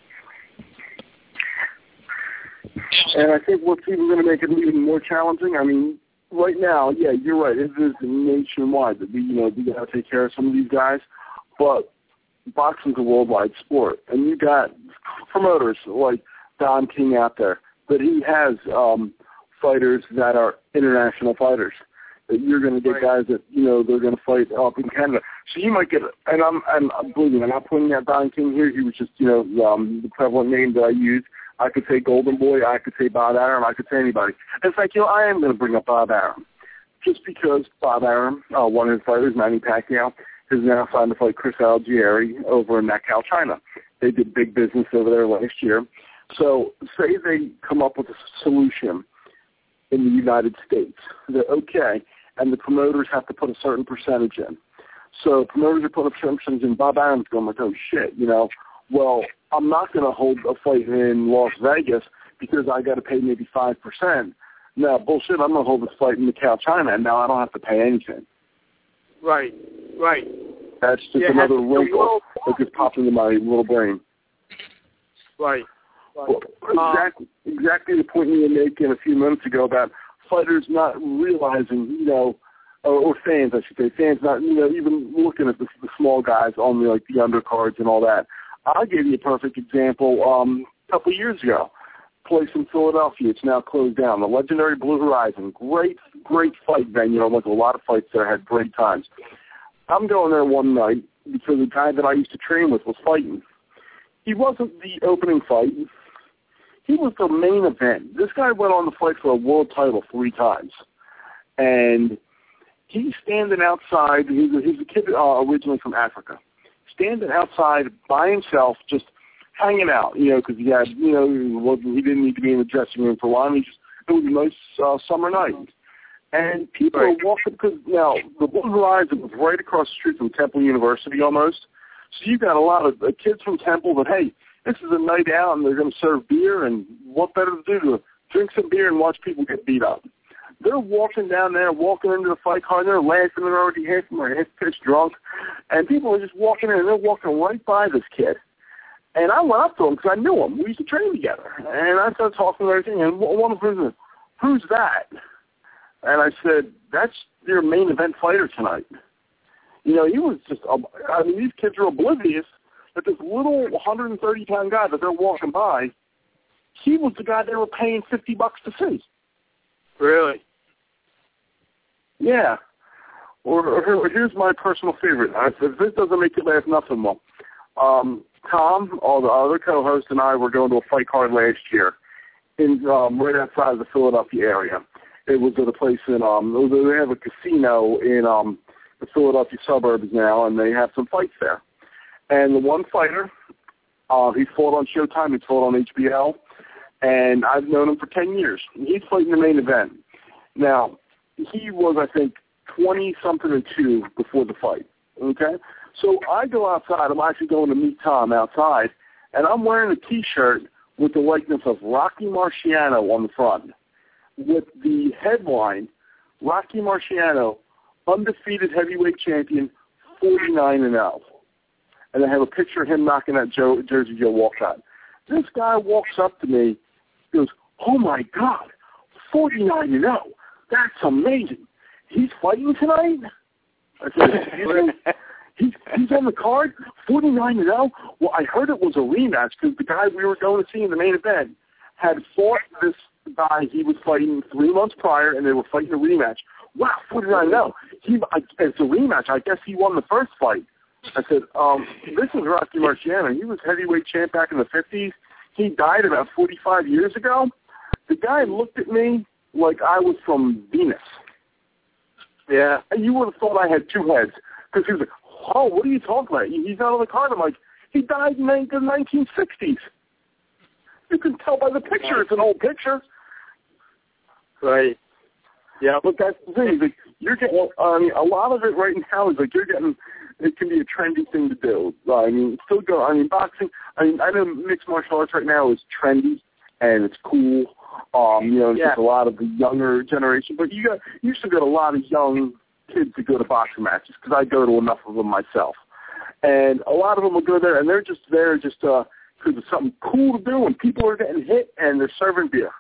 And I think what's even going to make it even more challenging, I mean, right now, yeah, you're right, it is nationwide that we, you know, we got to take care of some of these guys, but boxing's a worldwide sport, and you got promoters like Don King out there, that he has um, fighters that are international fighters, that you're going to get right. guys that, you know, they're going to fight up in Canada. So you might get, and I'm, and I'm believe me, I'm not pointing at Don King here, he was just, you know, um, the prevalent name that I used. I could say Golden Boy, I could say Bob Arum, I could say anybody. In fact, you know, I am going to bring up Bob Arum, just because Bob Arum, uh, one of his fighters, Manny Pacquiao, is now signed to fight Chris Algieri over in Macau, China. They did big business over there last year. So say they come up with a solution in the United States that, okay, and the promoters have to put a certain percentage in. So promoters are putting a certain percentage in. Bob Arum's going like, oh, shit, you know, well, I'm not going to hold a fight in Las Vegas because I got to pay maybe five percent. No, bullshit, I'm going to hold this fight in Macau, China, and now I don't have to pay anything. Right, right. That's just yeah, another wrinkle that just popped into my little brain. Right. right. Well, exactly, um, exactly the point you were making a few minutes ago about fighters not realizing, you know, or, or fans, I should say, fans not, you know, even looking at the, the small guys on the, like, the undercards and all that. I'll give you a perfect example. Um, a couple of years ago, place in Philadelphia, it's now closed down. The legendary Blue Horizon, great, great fight venue. I went to a lot of fights there, had great times. I'm going there one night because the guy that I used to train with was fighting. He wasn't the opening fight. He was the main event. This guy went on to fight for a world title three times. And he's standing outside. He's a, he's a kid uh, originally from Africa. Standing outside by himself, just hanging out, you know, because he had, you know, he, wasn't, he didn't need to be in the dressing room for long. He just, it was a nice uh, summer night. And people right. are walking, because now, the Blue Horizon was right across the street from Temple University almost. So you got a lot of uh, kids from Temple that, hey, this is a night out and they're going to serve beer, and what better to do to drink some beer and watch people get beat up. They're walking down there, walking into the fight card, they're laughing, they're already half, half pitched drunk, and people are just walking in, and they're walking right by this kid. And I went up to him because I knew him. We used to train together. And I started talking and everything, and one of them said, who's that? And I said, that's your main event fighter tonight. You know, he was just, I mean, these kids are oblivious that this little one hundred thirty pound guy that they're walking by, he was the guy they were paying fifty bucks to see. Really? Yeah. Or, or here's my personal favorite. I said, if this doesn't make you laugh, nothing will. Um, Tom, all the other co-hosts, and I were going to a fight card last year in um, right outside of the Philadelphia area. It was at a place in, um, they have a casino in um, the Philadelphia suburbs now, and they have some fights there. And the one fighter, uh, he fought on Showtime, he fought on H B O, and I've known him for ten years. He's fighting the main event. Now, he was, I think, twenty-something and two before the fight, okay? So I go outside. I'm actually going to meet Tom outside, and I'm wearing a T-shirt with the likeness of Rocky Marciano on the front with the headline, Rocky Marciano, undefeated heavyweight champion, forty-nine and oh. And I have a picture of him knocking that Joe, Jersey Joe Walcott. This guy walks up to me, goes, oh, my God, forty-nine and oh. That's amazing. He's fighting tonight? I said, excuse me? He's, he's on the card, forty-nine and oh? Well, I heard it was a rematch because the guy we were going to see in the main event had fought this guy he was fighting three months prior, and they were fighting a rematch. Wow, forty-nine and oh. He, I, it's a rematch. I guess he won the first fight. I said, um, this is Rocky Marciano. He was heavyweight champ back in the fifties. He died about forty-five years ago. The guy looked at me like I was from Venus. Yeah. And you would have thought I had two heads. Because he was like, oh, what are you talking about? He's not on the card. I'm like, he died in the nineteen sixties. You can tell by the picture. It's an old picture. Right. Yeah. But that's the thing. Like, you're getting, I mean, a lot of it right now is like you're getting, it can be a trendy thing to do. I mean, still go, I mean, boxing, I mean, I know mixed martial arts right now is trendy and it's cool. Um, you know, it's yeah. just a lot of the younger generation. But you got, you still got a lot of young kids that go to boxing matches because I go to enough of them myself. And a lot of them will go there, and they're just there just because uh, it's something cool to do, and people are getting hit, and they're serving beer.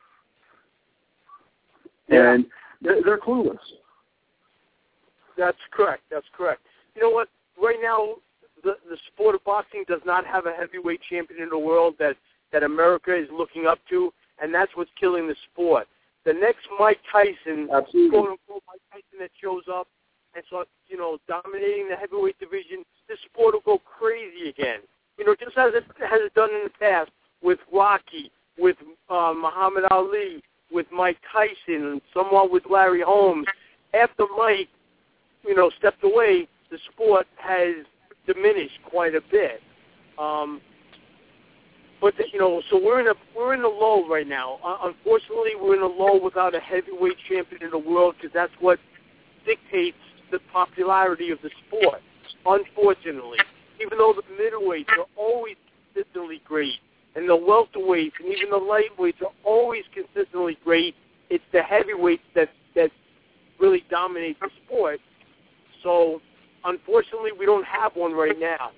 Yeah. And they're, they're clueless. That's correct. That's correct. You know what? Right now, the the sport of boxing does not have a heavyweight champion in the world that, that America is looking up to, and that's what's killing the sport. The next Mike Tyson, Absolutely. quote unquote Mike Tyson that shows up and starts, you know, dominating the heavyweight division, this sport will go crazy again. You know, just as it has it done in the past with Rocky, with uh, Muhammad Ali, with Mike Tyson, and somewhat with Larry Holmes. After Mike, you know, stepped away, the sport has diminished quite a bit. Um, but the, you know, so we're in a we're in a lull right now. Uh, unfortunately, we're in a lull without a heavyweight champion in the world because that's what dictates the popularity of the sport. Unfortunately, even though the middleweights are always consistently great, and the welterweights and even the lightweights are always consistently great, it's the heavyweights that that really dominate the sport. So, unfortunately, we don't have one right now.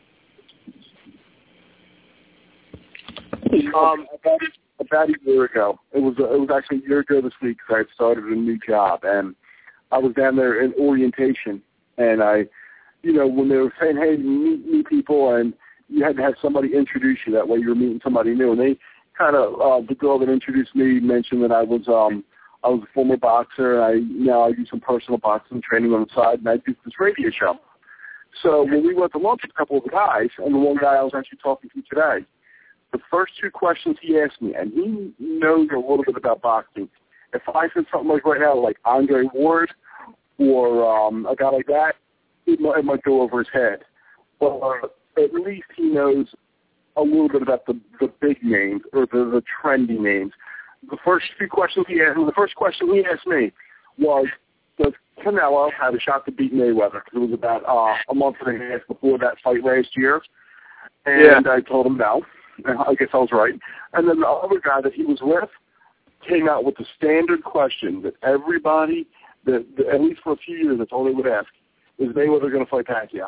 Um, about, about a year ago, it was it was actually a year ago this week because I had started a new job, and I was down there in orientation, and I, you know, when they were saying, hey, meet new people, and you had to have somebody introduce you. That way you were meeting somebody new. And they kind of, uh, the girl that introduced me mentioned that I was um, I was a former boxer. And I now I do some personal boxing training on the side, and I do this radio show. So when we went to lunch with a couple of the guys, and the one guy I was actually talking to today, the first two questions he asked me, and he knows a little bit about boxing. If I said something like right now, like Andre Ward or um, a guy like that, it might, it might go over his head. But uh, at least he knows a little bit about the, the big names or the, the trendy names. The first few questions he asked, the first question he asked me was, does Canelo have a shot to beat Mayweather? Because it was about uh, a month and a half before that fight last year. And yeah. I told him no. I guess I was right. And then the other guy that he was with came out with the standard question that everybody, that, that at least for a few years, that's all they would ask, is Mayweather going to fight Pacquiao?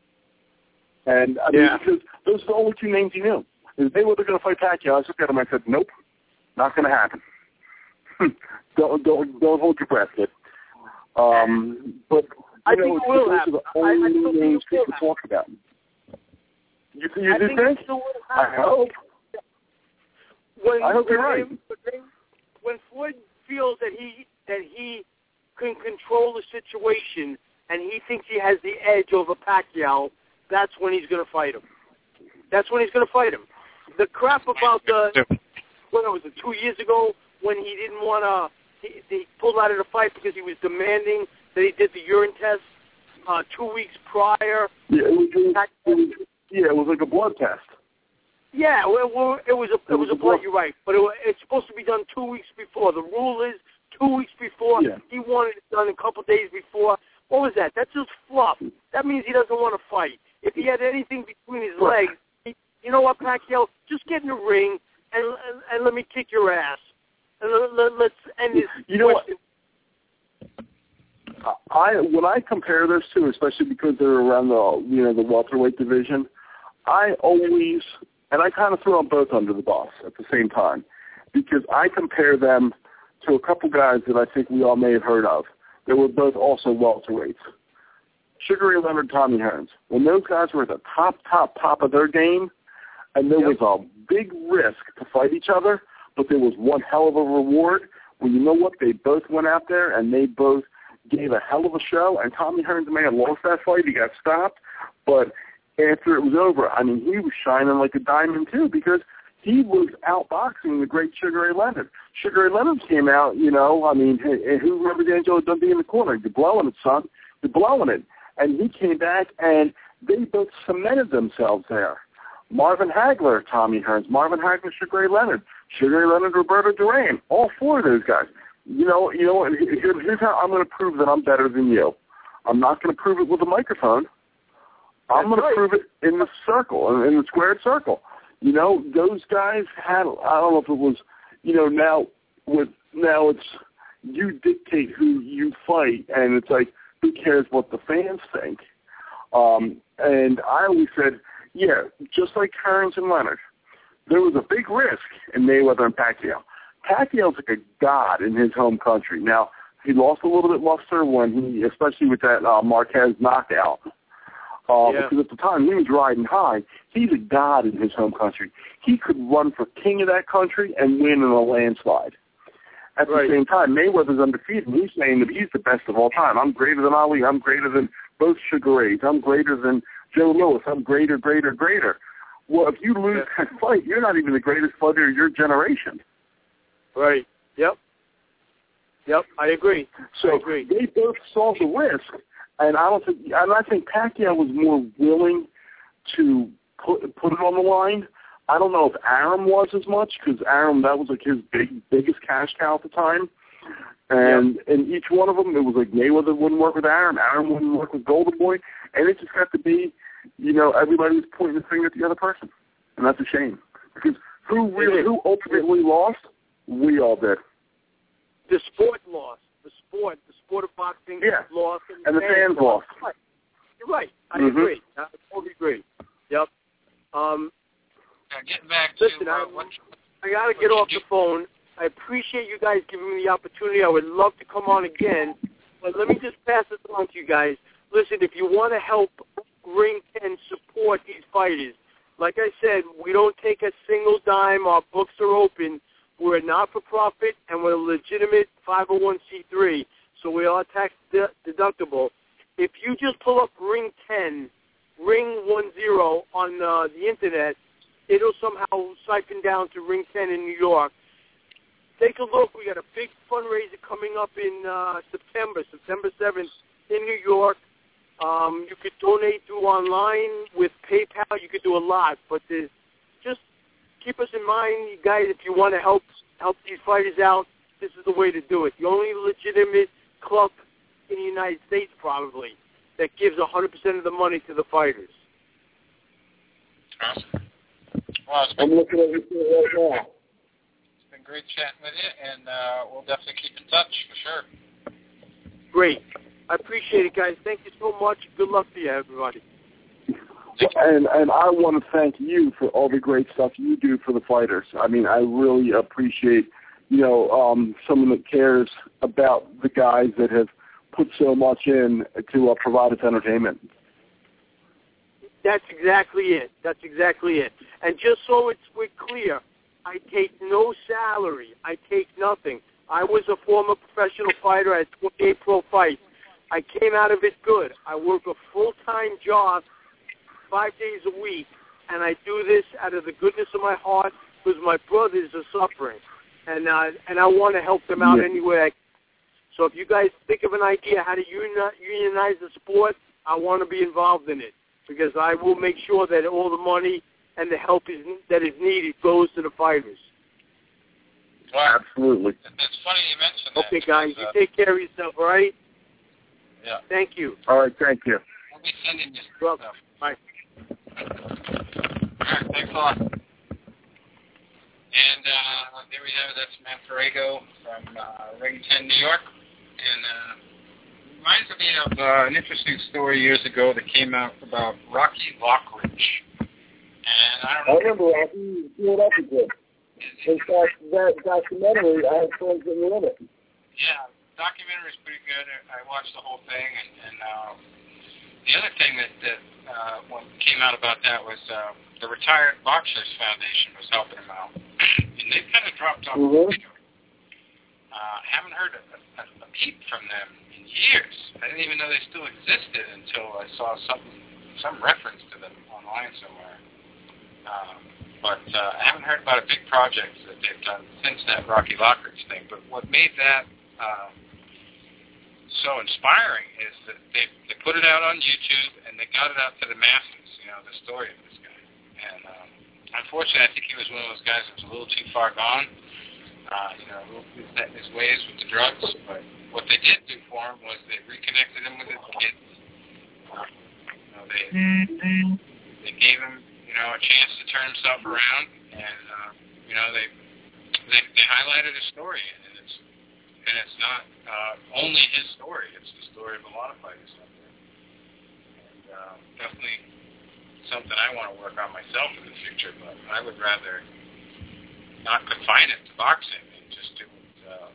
And I mean, yeah. because those are the only two names he knew. Is Mayweather going to fight Pacquiao? I looked at him and I said, nope, not going to happen. don't, don't, don't hold your breath, kid. Um, but, you I know, think it will those happen. are the only I, I still names think people talk about. You, you I do think think? it still will I happen. hope. When, I hope you're when, right. When, when Floyd feels that he that he can control the situation and he thinks he has the edge over Pacquiao, that's when he's going to fight him. That's when he's going to fight him. The crap about the, what was it, two years ago when he didn't want to, he, he pulled out of the fight because he was demanding that he did the urine test uh, two weeks prior. Yeah, it was, it was, it was, yeah, it was like a blood test. Yeah, well, it was a it was a blood. You're right, but it, it's supposed to be done two weeks before. The rule is two weeks before. Yeah. He wanted it done a couple days before. What was that? That's just fluff. That means he doesn't want to fight. If he had anything between his legs, he, you know what, Pacquiao? Just get in the ring and and, and let me kick your ass. And let, let, let's end this you know question. What? I when I compare those two, especially because they're around the you know the welterweight division, I always and I kind of throw them both under the bus at the same time because I compare them to a couple guys that I think we all may have heard of. They were both also welterweights. Sugar Ray Leonard, Tommy Hearns. When those guys were at the top, top, top of their game, and there yep. was a big risk to fight each other, but there was one hell of a reward. Well, you know what? They both went out there and they both gave a hell of a show. And Tommy Hearns may have lost that fight. He got stopped. But after it was over, I mean, he was shining like a diamond, too, because he was outboxing the great Sugar Ray Leonard. Sugar Ray Leonard came out, you know, I mean, hey, who remembers Angelo Dundee in the corner? You're blowing it, son. You're blowing it. And he came back, and they both cemented themselves there. Marvin Hagler, Tommy Hearns. Marvin Hagler, Sugar Ray Leonard. Sugar Ray Leonard, Roberto Duran. All four of those guys. You know, you know. Here, here's how I'm going to prove that I'm better than you. I'm not going to prove it with a microphone. I'm going right. to prove it in the circle, in the squared circle. You know, those guys had, I don't know if it was, you know, now with now it's you dictate who you fight, and it's like, who cares what the fans think? Um, and I always said, yeah, just like Hearns and Leonard, there was a big risk in Mayweather and Pacquiao. Pacquiao's like a god in his home country. Now, he lost a little bit luster when he, especially with that uh, Marquez knockout. Uh, yeah. Because at the time he was riding high. He's a god in his home country. He could run for king of that country and win in a landslide. At right. the same time, Mayweather's undefeated. He's saying that he's the best of all time. I'm greater than Ali. I'm greater than both Sugar Rays. I'm greater than Joe Louis. I'm greater, greater, greater. Well, if you lose yeah. that fight, you're not even the greatest fighter of your generation. Right. Yep. Yep. I agree. So I agree. they both saw the risk, and I don't think. And I think Pacquiao was more willing to put put it on the line. I don't know if Arum was as much because Arum, that was like his big biggest cash cow at the time. And yep. in each one of them, it was like Mayweather wouldn't work with Arum, Arum wouldn't work with Golden Boy, and it just got to be, you know, everybody was pointing the finger at the other person, and that's a shame because who really, who ultimately lost? We all did. The sport lost. The sport, the sport of boxing yeah. lost, and, and the fans, fans lost. Right. You're right. I mm-hmm. agree. I totally agree. Yep. Um, Now, getting back listen, to uh, I, what, I got to get off the phone. I appreciate you guys giving me the opportunity. I would love to come on again, but let me just pass this on to you guys. Listen, if you want to help Ring and support these fighters, like I said, we don't take a single dime. Our books are open. We're not-for-profit, and we're a legitimate five oh one c three, so we are tax-deductible. If you just pull up Ring ten, Ring ten on uh, the Internet, it'll somehow siphon down to Ring ten in New York. Take a look. We got a big fundraiser coming up in uh, September, September seventh in New York. Um, you could donate through online with PayPal. You could do a lot, but there's just keep us in mind, you guys, if you want to help help these fighters out, this is the way to do it. The only legitimate club in the United States, probably, that gives one hundred percent of the money to the fighters. Awesome. Well, it's been, I'm looking at it right now. It's been great chatting with you, and uh, we'll definitely keep in touch for sure. Great. I appreciate it, guys. Thank you so much. Good luck to you, everybody. And and I want to thank you for all the great stuff you do for the fighters. I mean, I really appreciate, you know, um, someone that cares about the guys that have put so much in to uh, provide us entertainment. That's exactly it. That's exactly it. And just so it's we're clear, I take no salary. I take nothing. I was a former professional fighter. I had twenty-eight pro fights. I came out of it good. I work a full-time job five days a week, and I do this out of the goodness of my heart because my brothers are suffering, and uh, and I want to help them out yeah. any way I can. So if you guys think of an idea how to unionize the sport, I want to be involved in it because I will make sure that all the money and the help is, that is needed goes to the fighters. Well, Absolutely. It's funny you mentioned that. Okay, guys, because, uh, you take care of yourself, all right? Yeah. Thank you. All right, thank you. We'll be sending you Well, stuff. bye. All right, thanks a lot. And uh, there we have it. That's Matt Ferrago from uh, Rington, New York. And uh, reminds me of uh, an interesting story years ago that came out about Rocky Lockridge. And I don't know. I remember Rocky. You know, that's good. In fact, that documentary, I have friends that live it. Yeah, the documentary is pretty good. I watched the whole thing, and, and uh, the other thing that, that uh, what came out about that was uh, the Retired Boxers Foundation was helping him out, and they kind of dropped off. Mm-hmm. Uh, haven't heard a, a, a peep from them in years. I didn't even know they still existed until I saw something, some reference to them online somewhere. Um, But uh, I haven't heard about a big project that they've done since that Rocky Lockridge thing. But what made that um, so inspiring is that they they put it out on YouTube and they got it out to the masses. You know, the story of this guy. And um, unfortunately, I think he was one of those guys that was a little too far gone. Uh, you know, his, his ways with the drugs. But what they did do for him was they reconnected him with his kids. Uh, you know, they they gave him, you know, a chance to turn himself around, and uh, you know, they, they they highlighted his story, and it's and it's not uh, only his story; it's the story of a lot of fighters out there, and uh, definitely something I want to work on myself in the future. But I would rather not confine it to boxing and just do it uh,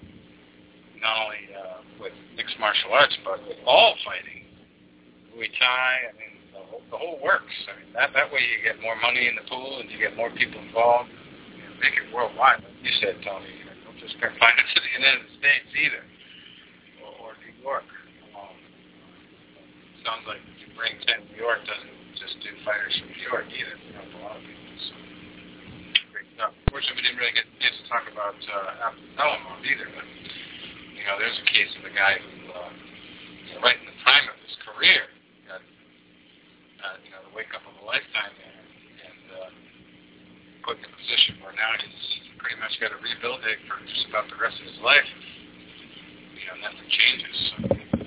not only uh, with mixed martial arts, but with all fighting, Muay Thai. I mean. The whole works. I mean, that that way you get more money in the pool and you get more people involved. You know, make it worldwide. Like you said, Tony, you know, don't just confine it to the United States either, or, or New York. Um, sounds like Ring ten New York doesn't just do fighters from New York either. You know, a lot of people. So great stuff. Unfortunately, we didn't really get, get to talk about uh, Alamo either. But you know, there's a case of a guy who, uh, right in the prime of his career. Uh, you know, the wake up of a lifetime there, and uh, put in a position where now he's pretty much got to rebuild it for just about the rest of his life. You know, nothing changes. So,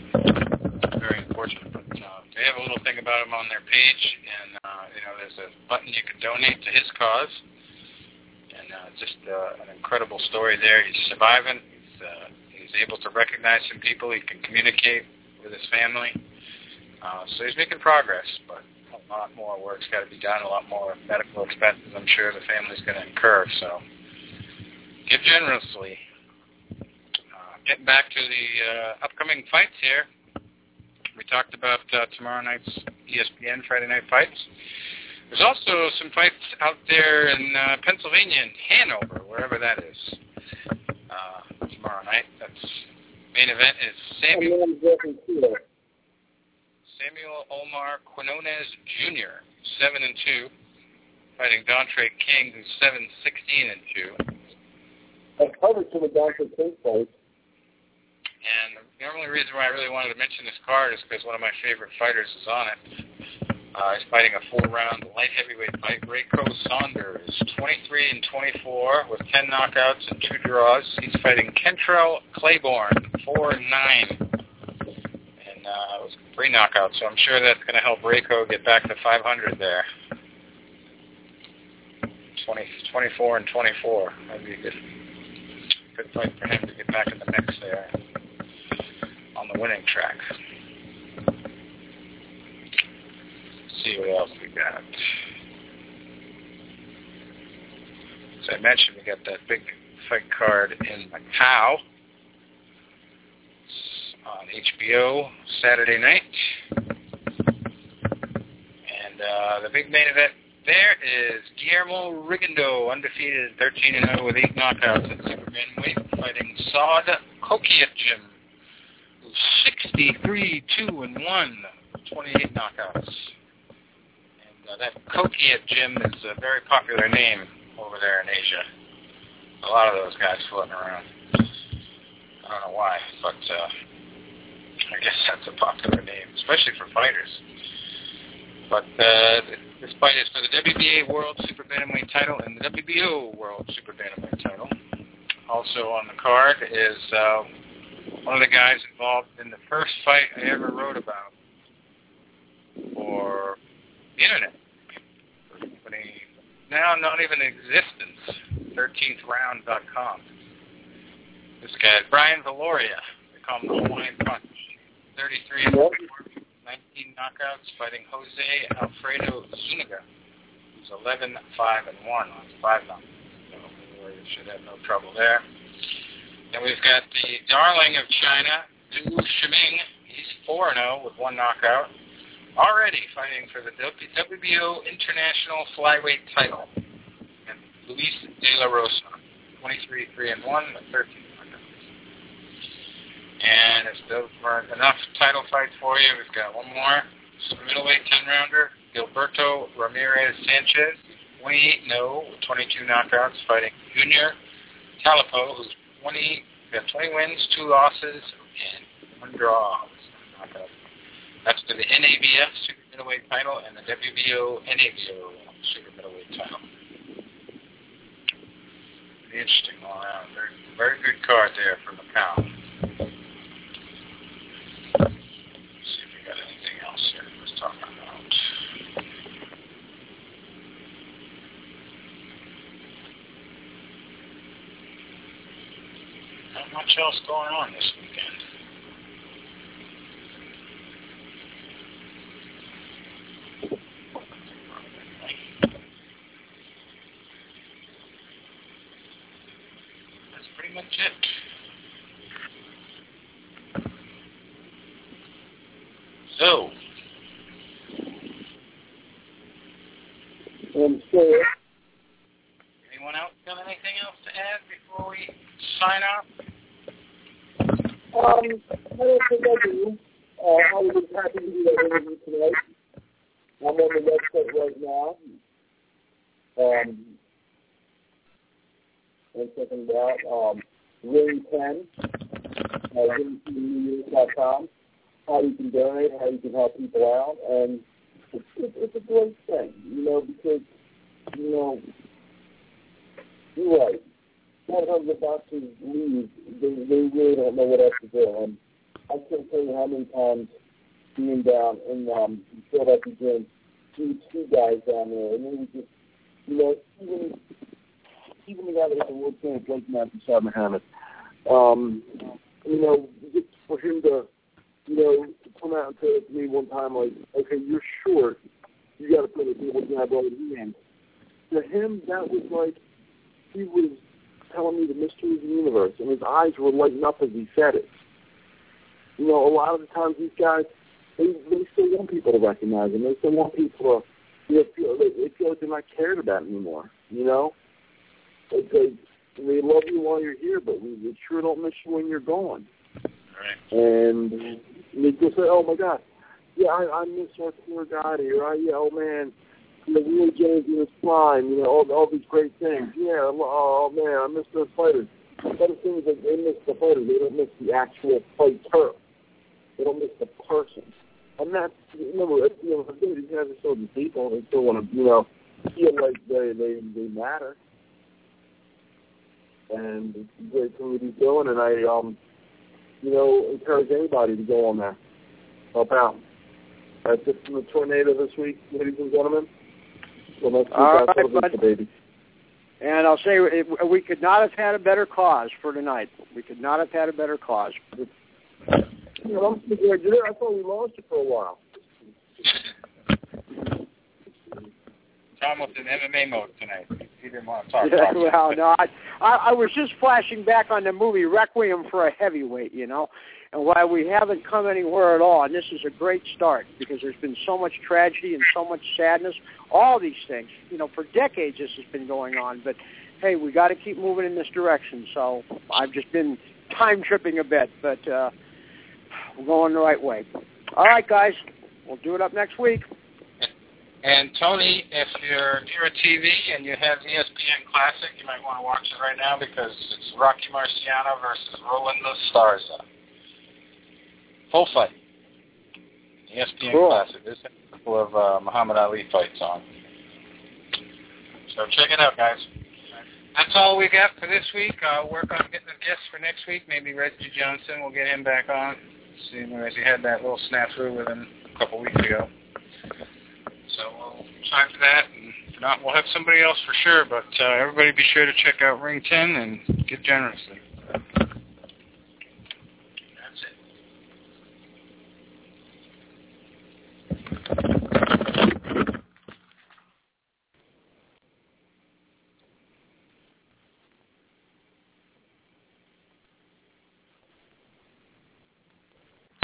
very unfortunate. But uh, they have a little thing about him on their page, and uh, you know, there's a button you can donate to his cause, and uh, just uh, an incredible story there. He's surviving. He's uh, he's able to recognize some people. He can communicate with his family. Uh, so he's making progress, but a lot more work's got to be done, a lot more medical expenses I'm sure the family's going to incur. So give generously. Uh, getting back to the uh, upcoming fights here, we talked about uh, tomorrow night's E S P N Friday Night Fights. There's also some fights out there in uh, Pennsylvania and Hanover, wherever that is, uh, tomorrow night. That's main event is Samuel... Samuel Omar Quinones Junior, seven and two, fighting Dontre King, who's seven sixteen and two. I covered some of Dontre King's fights. And the only reason why I really wanted to mention this card is because one of my favorite fighters is on it. Uh, he's fighting a four-round light heavyweight fight. Rayco Saunders, twenty-three and twenty-four, with ten knockouts and two draws. He's fighting Kentrell Claiborne, four and nine. Uh, it was three knockouts, so I'm sure that's going to help Rayco get back to five hundred there. twenty, twenty-four and twenty-four. That'd be a good, good fight for him to get back in the mix there on the winning track. Let's see what else we got. As I mentioned, we got that big fight card in Macau on H B O Saturday night. And uh, the big main event there is Guillermo Rigondeaux, undefeated, thirteen and oh with eight knockouts at Superman weight, fighting Saad Kokiatjim, who's sixty-three, two and one, twenty-eight knockouts. And uh, that Kokiatjim is a very popular name over there in Asia. A lot of those guys floating around. I don't know why, but uh, I guess that's a popular name, especially for fighters. But uh, this fight is for the W B A World Super Bantamweight title and the W B O World Super Bantamweight title. also on the card is uh, one of the guys involved in the first fight I ever wrote about for the internet. For a company now not even in existence, thirteenth round dot com. This guy, Brian Valoria, they call him the Hawaiian Punch. thirty-three and four, nineteen knockouts, fighting Jose Alfredo Zuniga, who's eleven five and one on five knockouts. So Valoria should have no trouble there. Then we've got the darling of China, Du Shiming. He's four and oh with one knockout. Already fighting for the W B O International Flyweight title. And Luis De La Rosa, twenty-three three and one with thirteen knockouts. And if those weren't enough title fights for you, we've got one more. It's a middleweight ten-rounder, Gilberto Ramirez Sanchez, twenty-eight and oh with twenty-two knockouts, fighting Junior Talapo, who's twenty, got twenty wins, two losses, and one draw. That's for the N A B F Super Middleweight title and the W B O N A B O Super Middleweight title. Pretty interesting all around. Very, very good card there from the pound. Let's see if we got anything else here. Let's talk about. Not much else going on this weekend. That's pretty much it. So, Um, so, anyone else got anything else to add before we sign off? um, I don't think I do. Uh, I was happy to do that interview tonight. I'm on the website right now. Um, and checking it out. Um, Ring ten, uh, ring ten dot com. How you can donate, how you can help people out, and it's, it's, it's a great thing, you know, because, you know, you're right. Sometimes the boxers leave, they, they really don't know what else to do. And I can't tell you how many times being down in um, Philadelphia gym, see two guys down there, and then we just, you know, even even the guy that got the world champion, Blake Matthews, Shad Muhammad, um, you know, just for him to, you know, to come out and say to me one time, like, okay, you're short, you got to put a people jab over the hand. To him, that was like, he was telling me the mysteries of the universe, and his eyes were lighting up as he said it. You know, a lot of the times these guys, they, they still want people to recognize them. They still want people to, you know, feel, they, they feel like they're not cared about anymore, you know? They, they, they love you while you're here, but we, we sure don't miss you when you're gone. Right. And they just say, oh, my God, yeah, I, I miss our poor guy here. I, yeah, oh, man, you know, Willie James in his prime, you know, all, all these great things. Yeah, oh, man, I miss those fighters. But the thing is that they miss the fighters. They don't miss the actual fighter. They don't miss the person. And that's, remember, you know, these guys are still the people. They still want to, you know, feel like they, they, they matter. And it's a great thing to be doing, and I, um, you know, encourage anybody to go on there. Help out. That's it from the tornado this week, ladies and gentlemen. Well, next week, All I'll right, celebrate the baby. And I'll say it, we could not have had a better cause for tonight. We could not have had a better cause. You know, I'm thinking, I thought we lost you for a while. Tom was in M M A mode tonight. He didn't want to talk Yeah, about well, it. no, I, I, I was just flashing back on the movie Requiem for a Heavyweight, you know, and why we haven't come anywhere at all. And this is a great start because there's been so much tragedy and so much sadness. All these things, you know, for decades this has been going on. But, hey, we got to keep moving in this direction. So I've just been time tripping a bit, but uh, we're going the right way. All right, guys, we'll do it up next week. And Tony, if you're near a T V and you have E S P N Classic, you might want to watch it right now because it's Rocky Marciano versus Roland Esparza. Full fight. E S P N Cool. Classic. There's a couple of uh, Muhammad Ali fights on. So check it out, guys. that's all we got for this week. I'll work on getting a guest for next week. Maybe Reggie Johnson. We'll get him back on. Seeing as he had that little snafu with him a couple weeks ago. So we'll try for that. And if not, we'll have somebody else for sure. But uh, everybody be sure to check out Ring ten and give generously.